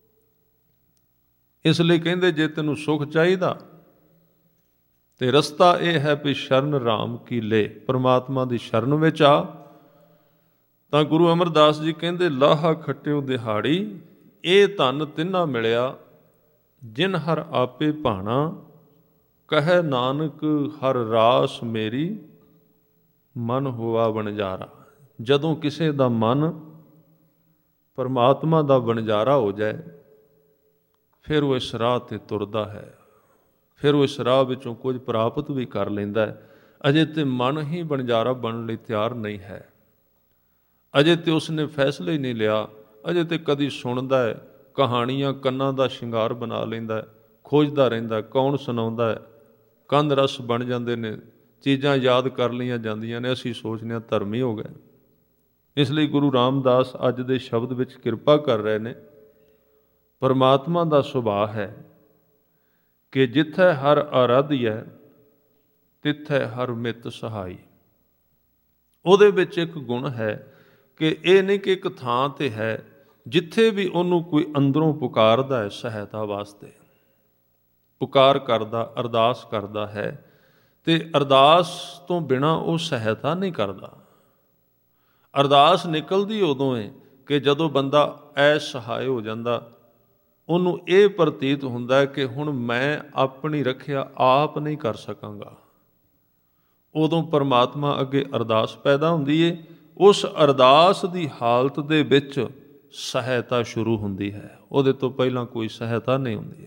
S1: ਇਸ ਲਈ ਕਹਿੰਦੇ ਜੇ ਤੈਨੂੰ ਸੁੱਖ ਚਾਹੀਦਾ ਤੇ ਰਸਤਾ ਇਹ ਹੈ ਵੀ ਸ਼ਰਨ ਰਾਮ ਕੀ ਲੈ, ਪਰਮਾਤਮਾ ਦੀ ਸ਼ਰਨ ਵਿੱਚ ਆ। ਤਾਂ ਗੁਰੂ ਅਮਰਦਾਸ ਜੀ ਕਹਿੰਦੇ ਲਾਹਾ ਖੱਟਿਓ ਦਿਹਾੜੀ, ਇਹ ਧਨ ਤਿੰਨਾ ਮਿਲਿਆ ਜਿਨ ਹਰ ਆਪੇ ਭਾਣਾ, ਕਹੈ ਨਾਨਕ ਹਰ ਰਾਸ ਮੇਰੀ, ਮਨ ਹੋਆ ਵਣਜਾਰਾ। ਜਦੋਂ ਕਿਸੇ ਦਾ ਮਨ ਪਰਮਾਤਮਾ ਦਾ ਵਣਜਾਰਾ ਹੋ ਜਾਏ, ਫਿਰ ਉਹ ਇਸ ਰਾਹ 'ਤੇ ਤੁਰਦਾ ਹੈ। ਫਿਰ ਉਹ ਇਸ ਰਾਹ ਵਿੱਚੋਂ ਕੁਝ ਪ੍ਰਾਪਤ ਵੀ ਕਰ ਲੈਂਦਾ ਹੈ। ਅਜੇ ਤੇ ਮਨ ਹੀ ਵਣਜਾਰਾ ਬਣਨ ਲਈ ਤਿਆਰ ਨਹੀਂ ਹੈ। ਅਜੇ ਤੇ ਉਸਨੇ ਫੈਸਲਾ ਹੀ ਨਹੀਂ ਲਿਆ। ਅਜੇ ਤੇ ਕਦੀ ਸੁਣਦਾ ਹੈ, ਕਹਾਣੀਆਂ ਕੰਨਾਂ ਦਾ ਸ਼ਿੰਗਾਰ ਬਣਾ ਲੈਂਦਾ ਹੈ, ਖੋਜਦਾ ਰਹਿੰਦਾ ਕੌਣ ਸੁਣਾਉਂਦਾ ਹੈ। ਕੰਧ ਰਸ ਬਣ ਜਾਂਦੇ ਨੇ, ਚੀਜ਼ਾਂ ਯਾਦ ਕਰ ਲਈਆਂ ਜਾਂਦੀਆਂ ਨੇ, ਅਸੀਂ ਸੋਚਦੇ ਹਾਂ ਧਰਮੀ ਹੋ ਗਏ। ਇਸ ਲਈ ਗੁਰੂ ਰਾਮਦਾਸ ਅੱਜ ਦੇ ਸ਼ਬਦ ਵਿੱਚ ਕਿਰਪਾ ਕਰ ਰਹੇ ਨੇ। ਪਰਮਾਤਮਾ ਦਾ ਸੁਭਾਅ ਹੈ ਕਿ ਜਿੱਥੇ ਹਰ ਆਰਾਧਿਆ ਤਿੱਥੈ ਹਰ ਮਿੱਤ ਸਹਾਈ। ਉਹਦੇ ਵਿੱਚ ਇੱਕ ਗੁਣ ਹੈ ਕਿ ਇਹ ਨਹੀਂ ਕਿ ਇੱਕ ਥਾਂ 'ਤੇ ਹੈ, ਜਿੱਥੇ ਵੀ ਉਹਨੂੰ ਕੋਈ ਅੰਦਰੋਂ ਪੁਕਾਰਦਾ ਹੈ ਸਹਾਇਤਾ ਵਾਸਤੇ, ਪੁਕਾਰ ਕਰਦਾ, ਅਰਦਾਸ ਕਰਦਾ ਹੈ, ਤੇ ਅਰਦਾਸ ਤੋਂ ਬਿਨਾਂ ਉਹ ਸਹਾਇਤਾ ਨਹੀਂ ਕਰਦਾ। ਅਰਦਾਸ ਨਿਕਲਦੀ ਉਦੋਂ ਹੈ ਕਿ ਜਦੋਂ ਬੰਦਾ ਅਸਹਾਏ ਹੋ ਜਾਂਦਾ, ਉਹਨੂੰ ਇਹ ਪ੍ਰਤੀਤ ਹੁੰਦਾ ਹੈ ਕਿ ਹੁਣ ਮੈਂ ਆਪਣੀ ਰੱਖਿਆ ਆਪ ਨਹੀਂ ਕਰ ਸਕਾਂਗਾ। ਉਦੋਂ ਪਰਮਾਤਮਾ ਅੱਗੇ ਅਰਦਾਸ ਪੈਦਾ ਹੁੰਦੀ ਹੈ। ਉਸ ਅਰਦਾਸ ਦੀ ਹਾਲਤ ਦੇ ਵਿੱਚ ਸਹਾਇਤਾ ਸ਼ੁਰੂ ਹੁੰਦੀ ਹੈ, ਉਹਦੇ ਤੋਂ ਪਹਿਲਾਂ ਕੋਈ ਸਹਾਇਤਾ ਨਹੀਂ ਹੁੰਦੀ।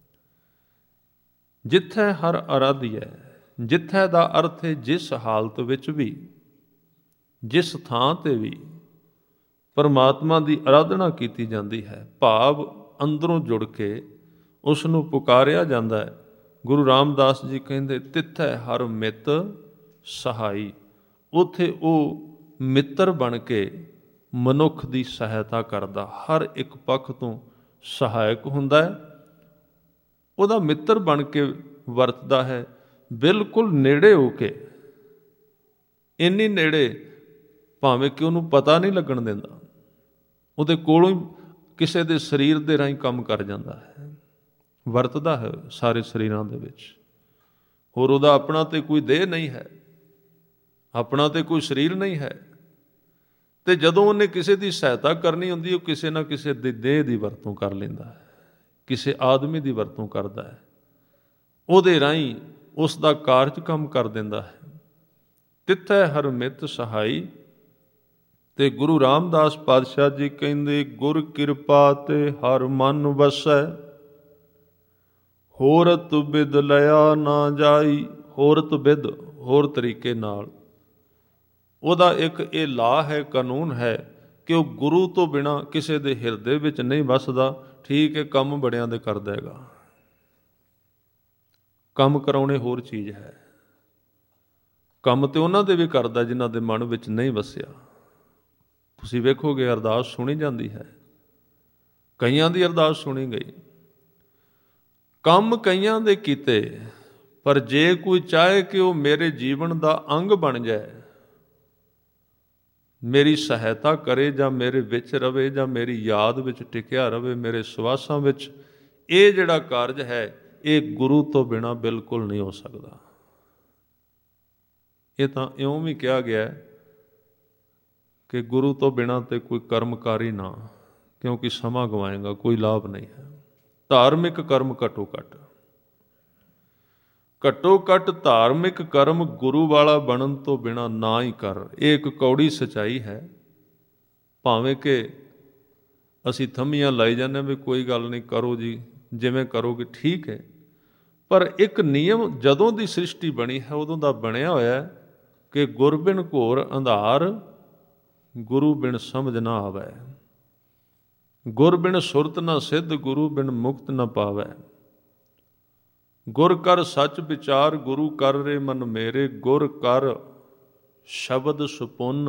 S1: ਜਿੱਥੇ ਹਰ ਅਰਾਧਿਐ, ਜਿੱਥੇ ਦਾ ਅਰਥ ਹੈ ਜਿਸ ਹਾਲਤ ਵਿੱਚ ਵੀ, ਜਿਸ ਥਾਂ 'ਤੇ ਵੀ ਪਰਮਾਤਮਾ ਦੀ ਅਰਾਧਨਾ ਕੀਤੀ ਜਾਂਦੀ ਹੈ, ਭਾਵ ਅੰਦਰੋਂ ਜੁੜ ਕੇ ਉਸ ਨੂੰ ਪੁਕਾਰਿਆ ਜਾਂਦਾ ਹੈ। ਗੁਰੂ ਰਾਮਦਾਸ ਜੀ ਕਹਿੰਦੇ ਤਿੱਥੈ ਹਰ ਮਿੱਤ ਸਹਾਈ, ਉੱਥੇ ਉਹ ਮਿੱਤਰ ਬਣ ਕੇ ਮਨੁੱਖ ਦੀ ਸਹਾਇਤਾ ਕਰਦਾ, ਹਰ ਇੱਕ ਪੱਖ ਤੋਂ ਸਹਾਇਕ ਹੁੰਦਾ ਹੈ, ਉਹਦਾ ਮਿੱਤਰ ਬਣ ਕੇ ਵਰਤਦਾ ਹੈ, ਬਿਲਕੁਲ ਨੇੜੇ ਹੋ ਕੇ, ਇੰਨੀ ਨੇੜੇ ਭਾਵੇਂ ਕਿ ਉਹਨੂੰ ਪਤਾ ਨਹੀਂ ਲੱਗਣ ਦਿੰਦਾ, ਉਹਦੇ ਕੋਲੋਂ ਹੀ ਕਿਸੇ ਦੇ ਸਰੀਰ ਦੇ ਰਾਹੀਂ ਕੰਮ ਕਰ ਜਾਂਦਾ ਹੈ, ਵਰਤਦਾ ਹੈ ਸਾਰੇ ਸਰੀਰਾਂ ਦੇ ਵਿੱਚ। ਹੋਰ ਉਹਦਾ ਆਪਣਾ ਤੇ ਕੋਈ ਦੇਹ ਨਹੀਂ ਹੈ, ਆਪਣਾ ਤੇ ਕੋਈ ਸਰੀਰ ਨਹੀਂ ਹੈ, ਤੇ ਜਦੋਂ ਉਹਨੇ ਕਿਸੇ ਦੀ ਸਹਾਇਤਾ ਕਰਨੀ ਹੁੰਦੀ, ਉਹ ਕਿਸੇ ਨਾ ਕਿਸੇ ਦੀ ਦੇਹ ਦੀ ਵਰਤੋਂ ਕਰ ਲੈਂਦਾ ਹੈ, ਕਿਸੇ ਆਦਮੀ ਦੀ ਵਰਤੋਂ ਕਰਦਾ ਹੈ, ਉਹਦੇ ਰਾਹੀਂ ਉਸ ਦਾ ਕਾਰਜ ਕੰਮ ਕਰ ਦਿੰਦਾ ਹੈ। ਤਿੱਥੈ ਹਰ ਮਿੱਤ ਸਹਾਈ। ਤੇ ਗੁਰੂ ਰਾਮਦਾਸ ਪਾਤਸ਼ਾਹ ਜੀ ਕਹਿੰਦੇ ਗੁਰ ਕਿਰਪਾ ਤੇ ਹਰ ਮਨ ਵਸੈ, ਹੋਰਤ ਬਿਦ ਲਿਆ ਨਾ ਜਾਈ। ਹੋਰਤ ਬਿਦ, ਹੋਰ ਤਰੀਕੇ ਨਾਲ, ਉਹਦਾ ਇੱਕ ਇਹ ਲਾ ਹੈ, ਕਾਨੂੰਨ ਹੈ ਕਿ ਉਹ ਗੁਰੂ ਤੋਂ ਬਿਨਾਂ ਕਿਸੇ ਦੇ ਹਿਰਦੇ ਵਿੱਚ ਨਹੀਂ ਵਸਦਾ। ਠੀਕ ਹੈ, ਕੰਮ ਬੜਿਆਂ ਦੇ ਕਰ ਦੇਗਾ, ਕੰਮ ਕਰਾਉਣੇ ਹੋਰ ਚੀਜ਼ ਹੈ, ਕੰਮ ਤੇ ਉਹਨਾਂ ਦੇ ਵੀ ਕਰਦਾ ਜਿਨ੍ਹਾਂ ਦੇ ਮਨ ਵਿੱਚ ਨਹੀਂ ਵਸਿਆ। ਤੁਸੀਂ ਵੇਖੋਗੇ ਅਰਦਾਸ ਸੁਣੀ ਜਾਂਦੀ ਹੈ, ਕਈਆਂ ਦੀ ਅਰਦਾਸ ਸੁਣੀ ਗਈ, ਕੰਮ ਕਈਆਂ ਦੇ ਕੀਤੇ, ਪਰ ਜੇ ਕੋਈ ਚਾਹੇ ਕਿ ਉਹ ਮੇਰੇ ਜੀਵਨ ਦਾ ਅੰਗ ਬਣ ਜਾਏ, ਮੇਰੀ ਸਹਾਇਤਾ ਕਰੇ ਜਾਂ ਮੇਰੇ ਵਿੱਚ ਰਵੇ ਜਾਂ ਮੇਰੀ ਯਾਦ ਵਿੱਚ ਟਿਕਿਆ ਰਵੇ, ਮੇਰੇ ਸਵਾਸਾਂ ਵਿੱਚ, ਇਹ ਜਿਹੜਾ ਕਾਰਜ ਹੈ ਇਹ ਗੁਰੂ ਤੋਂ ਬਿਨਾਂ ਬਿਲਕੁਲ ਨਹੀਂ ਹੋ ਸਕਦਾ। ਇਹ ਤਾਂ ਇਉਂ ਵੀ ਕਿਹਾ ਗਿਆ ਕਿ ਗੁਰੂ ਤੋਂ ਬਿਨਾਂ ਤੇ ਕੋਈ ਕਰਮਕਾਰੀ ਨਾ, ਕਿਉਂਕਿ ਸਮਾਂ ਗਵਾਏਗਾ, ਕੋਈ ਲਾਭ ਨਹੀਂ ਹੈ। ਧਾਰਮਿਕ ਕਰਮ ਘੱਟੋ ਘੱਟ, ਘੱਟੋ ਘੱਟ ਧਾਰਮਿਕ ਕਰਮ ਗੁਰੂ ਵਾਲਾ ਬਣਨ ਤੋਂ ਬਿਨਾਂ ਨਾ ਹੀ ਕਰ। ਇਹ ਇੱਕ ਕੌੜੀ ਸੱਚਾਈ ਹੈ। ਭਾਵੇਂ ਕਿ ਅਸੀਂ ਥੰਮੀਆਂ ਲਾਈ ਜਾਂਦੇ ਵੀ ਕੋਈ ਗੱਲ ਨਹੀਂ, ਕਰੋ ਜੀ ਜਿਵੇਂ ਕਰੋਗੇ ਠੀਕ ਹੈ, ਪਰ ਇੱਕ ਨਿਯਮ ਜਦੋਂ ਦੀ ਸ੍ਰਿਸ਼ਟੀ ਬਣੀ ਹੈ ਉਦੋਂ ਦਾ ਬਣਿਆ ਹੋਇਆ ਕਿ ਗੁਰ ਬਿਨ ਘੋਰ ਅੰਧਾਰ, ਗੁਰੂ ਬਿਨ ਸਮਝ ਨਾ ਆਵੈ। ਗੁਰ ਬਿਨ ਸੁਰਤ ਨਾ ਸਿੱਧ, ਗੁਰੂ ਬਿਨ ਮੁਕਤ ਨਾ ਪਾਵੈ। ਗੁਰ ਕਰ ਸੱਚ ਵਿਚਾਰ, ਗੁਰੂ ਕਰ ਰੇ ਮਨ ਮੇਰੇ। ਗੁਰ ਕਰ ਸ਼ਬਦ ਸੁਪੁੰਨ,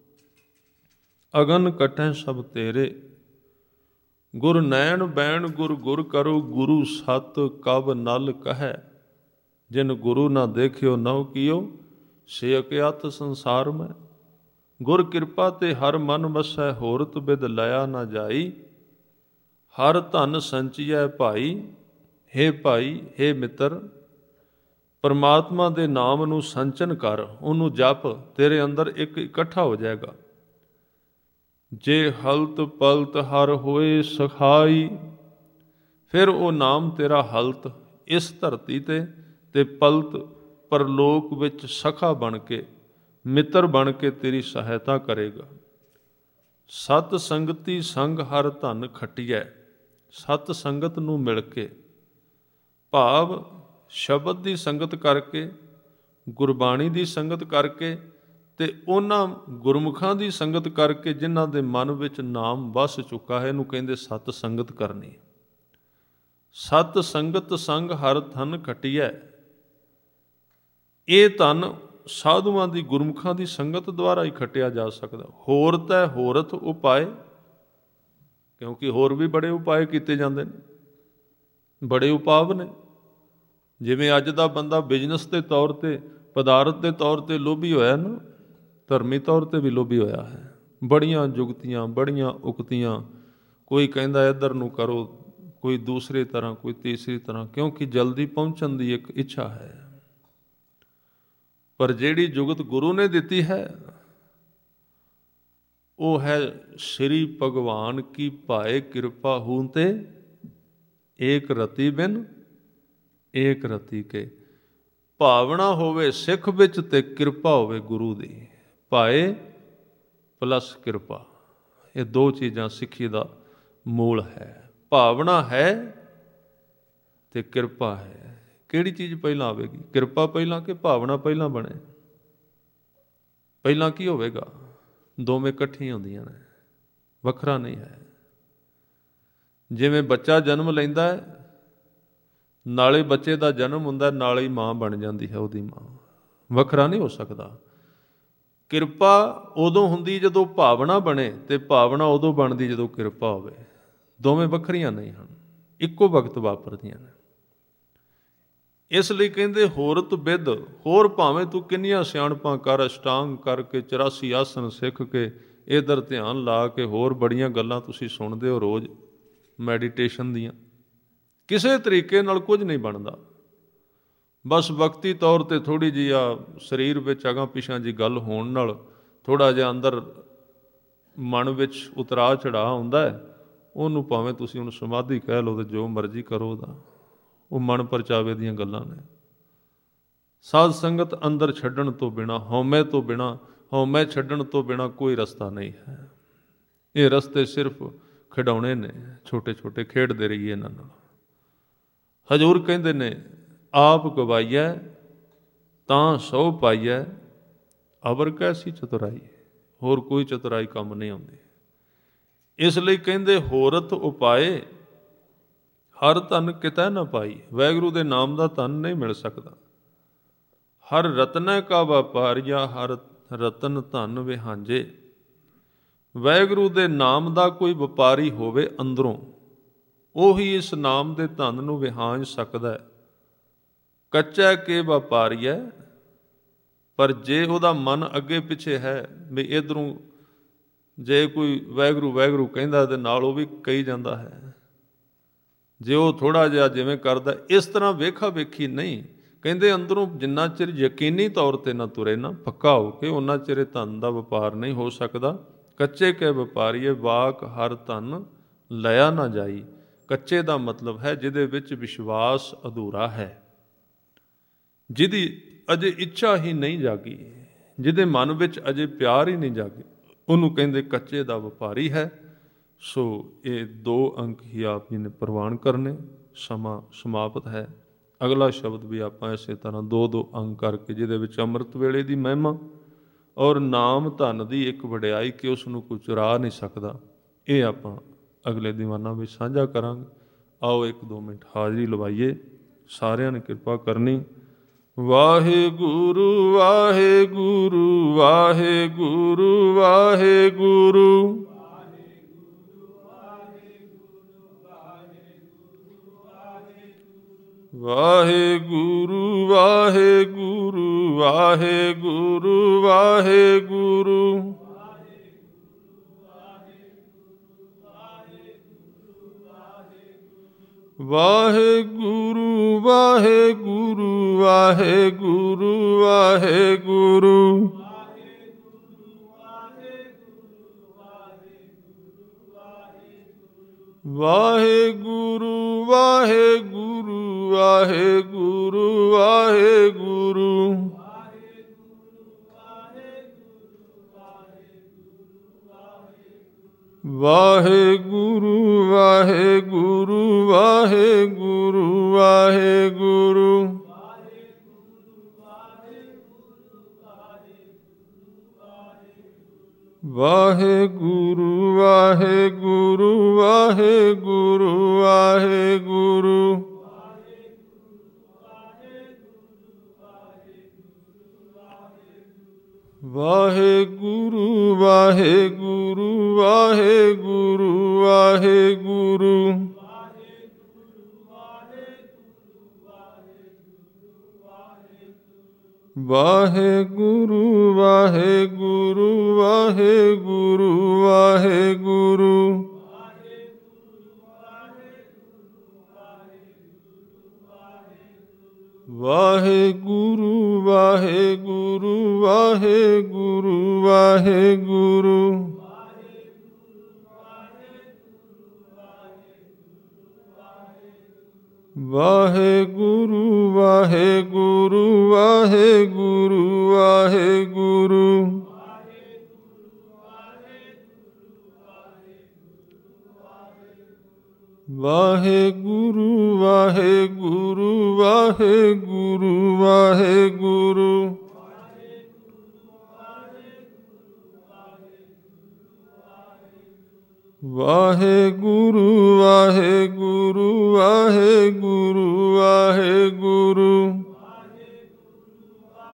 S1: ਅਗਨ ਕਟੈ ਸਭ ਤੇਰੇ। ਗੁਰ ਨੈਣ ਬੈਣ ਗੁਰ ਗੁਰ ਕਰੋ, ਗੁਰੂ ਸਤ ਕਬ ਨਲ ਕਹੈ। ਜਿਨ ਗੁਰੂ ਨਾ ਦੇਖਿਓ ਨਹੁ ਕੀਓ, ਸੇ ਅਕਿਆਤ ਸੰਸਾਰ ਮੈਂ। ਗੁਰ ਕਿਰਪਾ ਤੇ ਹਰ ਮਨ ਵਸੈ, ਹੋਰਤ ਬਿਦ ਲਿਆ ਨਾ ਜਾਈ। ਹਰ ਧਨ ਸੰਚੀਐ ਭਾਈ, ਹੇ ਭਾਈ ਹੇ ਮਿੱਤਰ, ਪਰਮਾਤਮਾ ਦੇ ਨਾਮ ਨੂੰ ਸੰਚਨ ਕਰ, ਉਹਨੂੰ ਜਪ, ਤੇਰੇ ਅੰਦਰ ਇੱਕ ਇਕੱਠਾ ਹੋ ਜਾਏਗਾ। ਜੇ ਹਲਤ ਪਲਤ ਹਰ ਹੋਏ ਸਖਾਈ, ਫਿਰ ਉਹ ਨਾਮ ਤੇਰਾ ਹਲਤ ਇਸ ਧਰਤੀ ਤੇ ਪਲਤ ਪਰਲੋਕ ਵਿੱਚ ਸਖਾ ਬਣ ਕੇ, ਮਿੱਤਰ ਬਣ ਕੇ ਤੇਰੀ ਸਹਾਇਤਾ ਕਰੇਗਾ। ਸਤ ਸੰਗਤੀ ਸੰਗ ਹਰ ਧਨ ਖਟੀਐ। ਸਤ ਸੰਗਤ ਨੂੰ ਮਿਲ ਕੇ, ਭਾਵ ਸ਼ਬਦ ਦੀ ਸੰਗਤ ਕਰਕੇ, ਗੁਰਬਾਣੀ ਦੀ ਸੰਗਤ ਕਰਕੇ, ਤੇ ਉਹਨਾਂ ਗੁਰਮੁਖਾਂ ਦੀ ਸੰਗਤ ਕਰਕੇ ਜਿਨ੍ਹਾਂ ਦੇ ਮਨ ਵਿੱਚ ਨਾਮ ਵਸ ਚੁੱਕਾ ਹੈ, ਇਹਨੂੰ ਕਹਿੰਦੇ ਸਤ ਸੰਗਤ ਕਰਨੀ। ਸਤ ਸੰਗਤ ਸੰਗ ਹਰ ਧਨ ਖਟੀਐ। ਇਹ ਧਨ ਸਾਧੂਆਂ ਦੀ, ਗੁਰਮੁਖਾਂ ਦੀ ਸੰਗਤ ਦੁਆਰਾ ਹੀ ਖੱਟਿਆ ਜਾ ਸਕਦਾ। ਹੋਰ ਤੈ ਹੋਰਥ ਉਪਾਏ, ਕਿਉਂਕਿ ਹੋਰ ਵੀ ਬੜੇ ਉਪਾਏ ਕੀਤੇ ਜਾਂਦੇ ਨੇ, ਬੜੇ ਉਪਾਵ ਨੇ। ਜਿਵੇਂ ਅੱਜ ਦਾ ਬੰਦਾ ਬਿਜ਼ਨਸ ਦੇ ਤੌਰ 'ਤੇ, ਪਦਾਰਥ ਦੇ ਤੌਰ 'ਤੇ ਲੋਭੀ ਹੋਇਆ ਨਾ, ਧਰਮੀ ਤੌਰ 'ਤੇ ਵੀ ਲੋਭੀ ਹੋਇਆ ਹੈ। ਬੜੀਆਂ ਜੁਗਤੀਆਂ, ਬੜੀਆਂ ਉਕਤੀਆਂ, ਕੋਈ ਕਹਿੰਦਾ ਇੱਧਰ ਨੂੰ ਕਰੋ, ਕੋਈ ਦੂਸਰੀ ਤਰ੍ਹਾਂ, ਕੋਈ ਤੀਸਰੀ ਤਰ੍ਹਾਂ, ਕਿਉਂਕਿ ਜਲਦੀ ਪਹੁੰਚਣ ਦੀ ਇੱਕ ਇੱਛਾ ਹੈ। ਪਰ ਜਿਹੜੀ ਜੁਗਤ ਗੁਰੂ ਨੇ ਦਿੱਤੀ ਹੈ ਉਹ ਹੈ ਸ੍ਰੀ ਭਗਵਾਨ ਕੀ ਭਾਏ ਕਿਰਪਾ ਹੂੰ ਤੇ ਏਕ ਰਤੀ ਬਿਨ ਏਕ ਰਤੀ ਕੇ। ਭਾਵਨਾ ਹੋਵੇ ਸਿੱਖ ਵਿੱਚ ਤੇ ਕਿਰਪਾ ਹੋਵੇ ਗੁਰੂ ਦੀ। ਭਾਏ ਪਲੱਸ ਕਿਰਪਾ, ਇਹ ਦੋ ਚੀਜ਼ਾਂ ਸਿੱਖੀ ਦਾ ਮੂਲ ਹੈ। ਭਾਵਨਾ ਹੈ ਤੇ ਕਿਰਪਾ ਹੈ। ਕਿਹੜੀ ਚੀਜ਼ ਪਹਿਲਾਂ ਆਵੇਗੀ? ਕਿਰਪਾ ਪਹਿਲਾਂ ਕਿ ਭਾਵਨਾ ਪਹਿਲਾਂ ਬਣੇ? ਪਹਿਲਾਂ ਕੀ ਹੋਵੇਗਾ? ਦੋਵੇਂ ਇਕੱਠੀਆਂ ਹੁੰਦੀਆਂ ਨੇ, ਵੱਖਰਾ ਨਹੀਂ ਹੈ। ਜਿਵੇਂ ਬੱਚਾ ਜਨਮ ਲੈਂਦਾ ਹੈ, ਨਾਲੇ ਬੱਚੇ ਦਾ ਜਨਮ ਹੁੰਦਾ, ਨਾਲੇ ਹੀ ਮਾਂ ਬਣ ਜਾਂਦੀ ਹੈ ਉਹਦੀ ਮਾਂ, ਵੱਖਰਾ ਨਹੀਂ ਹੋ ਸਕਦਾ। ਕਿਰਪਾ ਉਦੋਂ ਹੁੰਦੀ ਜਦੋਂ ਭਾਵਨਾ ਬਣੇ, ਤੇ ਭਾਵਨਾ ਉਦੋਂ ਬਣਦੀ ਜਦੋਂ ਕਿਰਪਾ ਹੋਵੇ। ਦੋਵੇਂ ਵੱਖਰੀਆਂ ਨਹੀਂ ਹਨ, ਇੱਕੋ ਵਕਤ ਵਾਪਰਦੀਆਂ ਨੇ। ਇਸ ਲਈ ਕਹਿੰਦੇ ਹੋਰਤ ਵਿਦ, ਹੋਰ ਭਾਵੇਂ ਤੂੰ ਕਿੰਨੀਆਂ ਸਿਆਣਪਾਂ ਕਰ, ਅਸ਼ਟਾਂਗ ਕਰਕੇ 84 ਆਸਨ ਸਿੱਖ ਕੇ, ਇੱਧਰ ਧਿਆਨ ਲਾ ਕੇ, ਹੋਰ ਬੜੀਆਂ ਗੱਲਾਂ ਤੁਸੀਂ ਸੁਣਦੇ ਹੋ ਰੋਜ਼ ਮੈਡੀਟੇਸ਼ਨ ਦੀਆਂ, ਕਿਸੇ ਤਰੀਕੇ ਨਾਲ ਕੁਝ ਨਹੀਂ ਬਣਦਾ। ਬਸ ਵਕਤੀ ਤੌਰ 'ਤੇ ਥੋੜ੍ਹੀ ਜਿਹੀ ਆ ਸਰੀਰ ਵਿੱਚ ਅਗਾਂ ਪਿਛਾਂ ਜੀ ਗੱਲ ਹੋਣ ਨਾਲ ਥੋੜ੍ਹਾ ਜਿਹਾ ਅੰਦਰ ਮਨ ਵਿੱਚ ਉਤਰਾਅ ਚੜਾਅ ਹੁੰਦਾ ਹੈ। ਉਹਨੂੰ ਭਾਵੇਂ ਤੁਸੀਂ ਉਹਨੂੰ ਸਮਾਧੀ ਕਹਿ ਲਓ ਤੇ ਜੋ ਮਰਜ਼ੀ ਕਰੋ, ਉਹਦਾ ਉਹ ਮਨ ਪਰਚਾਵੇ ਦੀਆਂ ਗੱਲਾਂ ਨੇ। ਸਾਧ ਸੰਗਤ ਅੰਦਰ ਛੱਡਣ ਤੋਂ ਬਿਨਾਂ, ਹਉਮੈ ਤੋਂ ਬਿਨਾਂ, ਹਉਮੈ ਛੱਡਣ ਤੋਂ ਬਿਨਾਂ ਕੋਈ ਰਸਤਾ ਨਹੀਂ ਹੈ। ਇਹ ਰਸਤੇ ਸਿਰਫ ਖਿਡੌਣੇ ਨੇ, ਛੋਟੇ ਛੋਟੇ, ਖੇਡਦੇ ਰਹੀਏ ਇਹਨਾਂ ਨਾਲ। ਹਜ਼ੂਰ ਕਹਿੰਦੇ ਨੇ ਆਪ ਗਵਾਈਐ ਤਾਂ ਸੋ ਪਾਈਐ, ਅਵਰ ਕੈਸੀ ਚਤੁਰਾਈ। ਹੋਰ ਕੋਈ ਚਤੁਰਾਈ ਕੰਮ ਨਹੀਂ ਆਉਂਦੀ। ਇਸ ਲਈ ਕਹਿੰਦੇ ਹੋਰਤ ਉਪਾਏ ਹਰ ਧਨ ਕਿਤੈ ਨਾ ਪਾਈ। ਵਾਹਿਗੁਰੂ ਦੇ ਨਾਮ ਦਾ ਧਨ ਨਹੀਂ ਮਿਲ ਸਕਦਾ। ਹਰ ਰਤਨੈ ਕਾ ਵਪਾਰੀਆ, ਹਰ ਰਤਨ ਧਨ ਵਿਹਾਂਜੇ। ਵਾਹਿਗੁਰੂ ਦੇ ਨਾਮ ਦਾ ਕੋਈ ਵਪਾਰੀ ਹੋਵੇ ਅੰਦਰੋਂ, ਉਹੀ ਇਸ ਨਾਮ ਦੇ ਧਨ ਨੂੰ ਵਿਹਾਂਜ ਸਕਦਾ ਹੈ। ਕੱਚਾ ਕੇ ਵਪਾਰੀਐ, ਪਰ ਜੇ ਉਹਦਾ ਮਨ ਅੱਗੇ ਪਿੱਛੇ ਹੈ ਵੀ ਇੱਧਰੋਂ ਜੇ ਕੋਈ ਵਾਹਿਗੁਰੂ ਵਾਹਿਗੁਰੂ ਕਹਿੰਦਾ ਤੇ ਨਾਲ ਉਹ ਵੀ ਕਹੀ ਜਾਂਦਾ ਹੈ, ਜੇ ਉਹ ਥੋੜ੍ਹਾ ਜਿਹਾ ਜਿਵੇਂ ਕਰਦਾ, ਇਸ ਤਰ੍ਹਾਂ ਵੇਖਾ ਵੇਖੀ ਨਹੀਂ। ਕਹਿੰਦੇ ਅੰਦਰੋਂ ਜਿੰਨਾ ਚਿਰ ਯਕੀਨੀ ਤੌਰ 'ਤੇ ਨਾ ਤੁਰੇ ਨਾ ਪੱਕਾ ਹੋ ਕੇ, ਉਹਨਾਂ ਚਿਰ ਇਹ ਧਨ ਦਾ ਵਪਾਰ ਨਹੀਂ ਹੋ ਸਕਦਾ। ਕੱਚੇ ਕੇ ਵਪਾਰੀਏ ਵਾਕ ਹਰ ਧਨ ਲਿਆ ਨਾ ਜਾਈ। ਕੱਚੇ ਦਾ ਮਤਲਬ ਹੈ ਜਿਹਦੇ ਵਿੱਚ ਵਿਸ਼ਵਾਸ ਅਧੂਰਾ ਹੈ, ਜਿਹਦੀ ਅਜੇ ਇੱਛਾ ਹੀ ਨਹੀਂ ਜਾਗੀ, ਜਿਹਦੇ ਮਨ ਵਿੱਚ ਅਜੇ ਪਿਆਰ ਹੀ ਨਹੀਂ ਜਾਗੇ, ਉਹਨੂੰ ਕਹਿੰਦੇ ਕੱਚੇ ਦਾ ਵਪਾਰੀ ਹੈ। ਸੋ ਇਹ 2 ਅੰਕ ਹੀ ਆਪ ਜੀ ਨੇ ਪ੍ਰਵਾਨ ਕਰਨੇ। ਸਮਾਂ ਸਮਾਪਤ ਹੈ। ਅਗਲਾ ਸ਼ਬਦ ਵੀ ਆਪਾਂ ਇਸੇ ਤਰ੍ਹਾਂ 2-2 ਅੰਕ ਕਰਕੇ, ਜਿਹਦੇ ਵਿੱਚ ਅੰਮ੍ਰਿਤ ਵੇਲੇ ਦੀ ਮਹਿਮਾ ਔਰ ਨਾਮ ਧਨ ਦੀ ਇੱਕ ਵਡਿਆਈ ਕਿ ਉਸ ਨੂੰ ਕੋਈ ਚੁਰਾ ਨਹੀਂ ਸਕਦਾ, ਇਹ ਆਪਾਂ ਅਗਲੇ ਦੀਵਾਨਾਂ ਵਿੱਚ ਸਾਂਝਾ ਕਰਾਂਗੇ। ਆਓ 1-2 ਮਿੰਟ ਹਾਜ਼ਰੀ ਲਵਾਈਏ। ਸਾਰਿਆਂ ਨੇ ਕਿਰਪਾ ਕਰਨੀ। ਵਾਹਿਗੁਰੂ ਵਾਹਿਗੁਰੂ ਵਾਹਿਗੁਰੂ ਵਾਹਿਗੁਰੂ। ਵਾਹਿਗੁਰੂ ਵਾਹਿਗੁਰੂ ਵਾਹਿਗੁਰੂ ਵਾਹਿਗੁਰੂ। ਵਾਹਿਗੁਰੂ ਵਾਹਿਗੁਰੂ ਵਾਹਿਗੁਰੂ ਵਾਹਿਗੁਰੂ। ਵਾਹਿਗੁਰੂ ਵਾਹਿਗੁਰੂ ਵਾਹਿਗੁਰੂ ਵਾਹਿਗੁਰੂ। ਵਾਹਿਗੁਰੂ ਵਾਹਿਗੁਰੂ ਵਾਹਿਗੁਰੂ ਵਾਹਿਗੁਰੂ। ਵਾਹਿਗੁਰੂ ਵਾਹਿਗੁਰੂ ਵਾਹਿਗੁਰੂ ਵਾਹਿਗੁਰੂ। ਵਾਹਿਗੁਰੂ ਵਾਹਿਗੁਰੂ ਵਾਹਿਗੁਰੂ ਵਾਹਿਗੁਰੂ। ਵਾਹਿਗੁਰੂ ਵਾਹਿਗੁਰੂ ਵਾਹਿਗੁਰੂ ਵਾਹਿਗੁਰੂ। ਵਾਹਿਗੁਰੂ ਵਾਹਿਗੁਰੂ ਵਾਹਿਗੁਰੂ ਵਾਹਿਗੁਰੂ। ਵਾਹਿਗੁਰੂ ਵਾਹਿਗੁਰੂ ਵਾਹਿਗੁਰੂ ਵਾਹਿਗੁਰੂ। ਵਾਹਿਗੁਰੂ ਵਾਹਿਗੁਰੂ ਵਾਹਿਗੁਰੂ ਵਾਹਿਗੁਰੂ। ਵਾਹਿਗੁਰੂ ਵਾਹਿਗੁਰੂ ਵਾਹਿਗੁਰੂ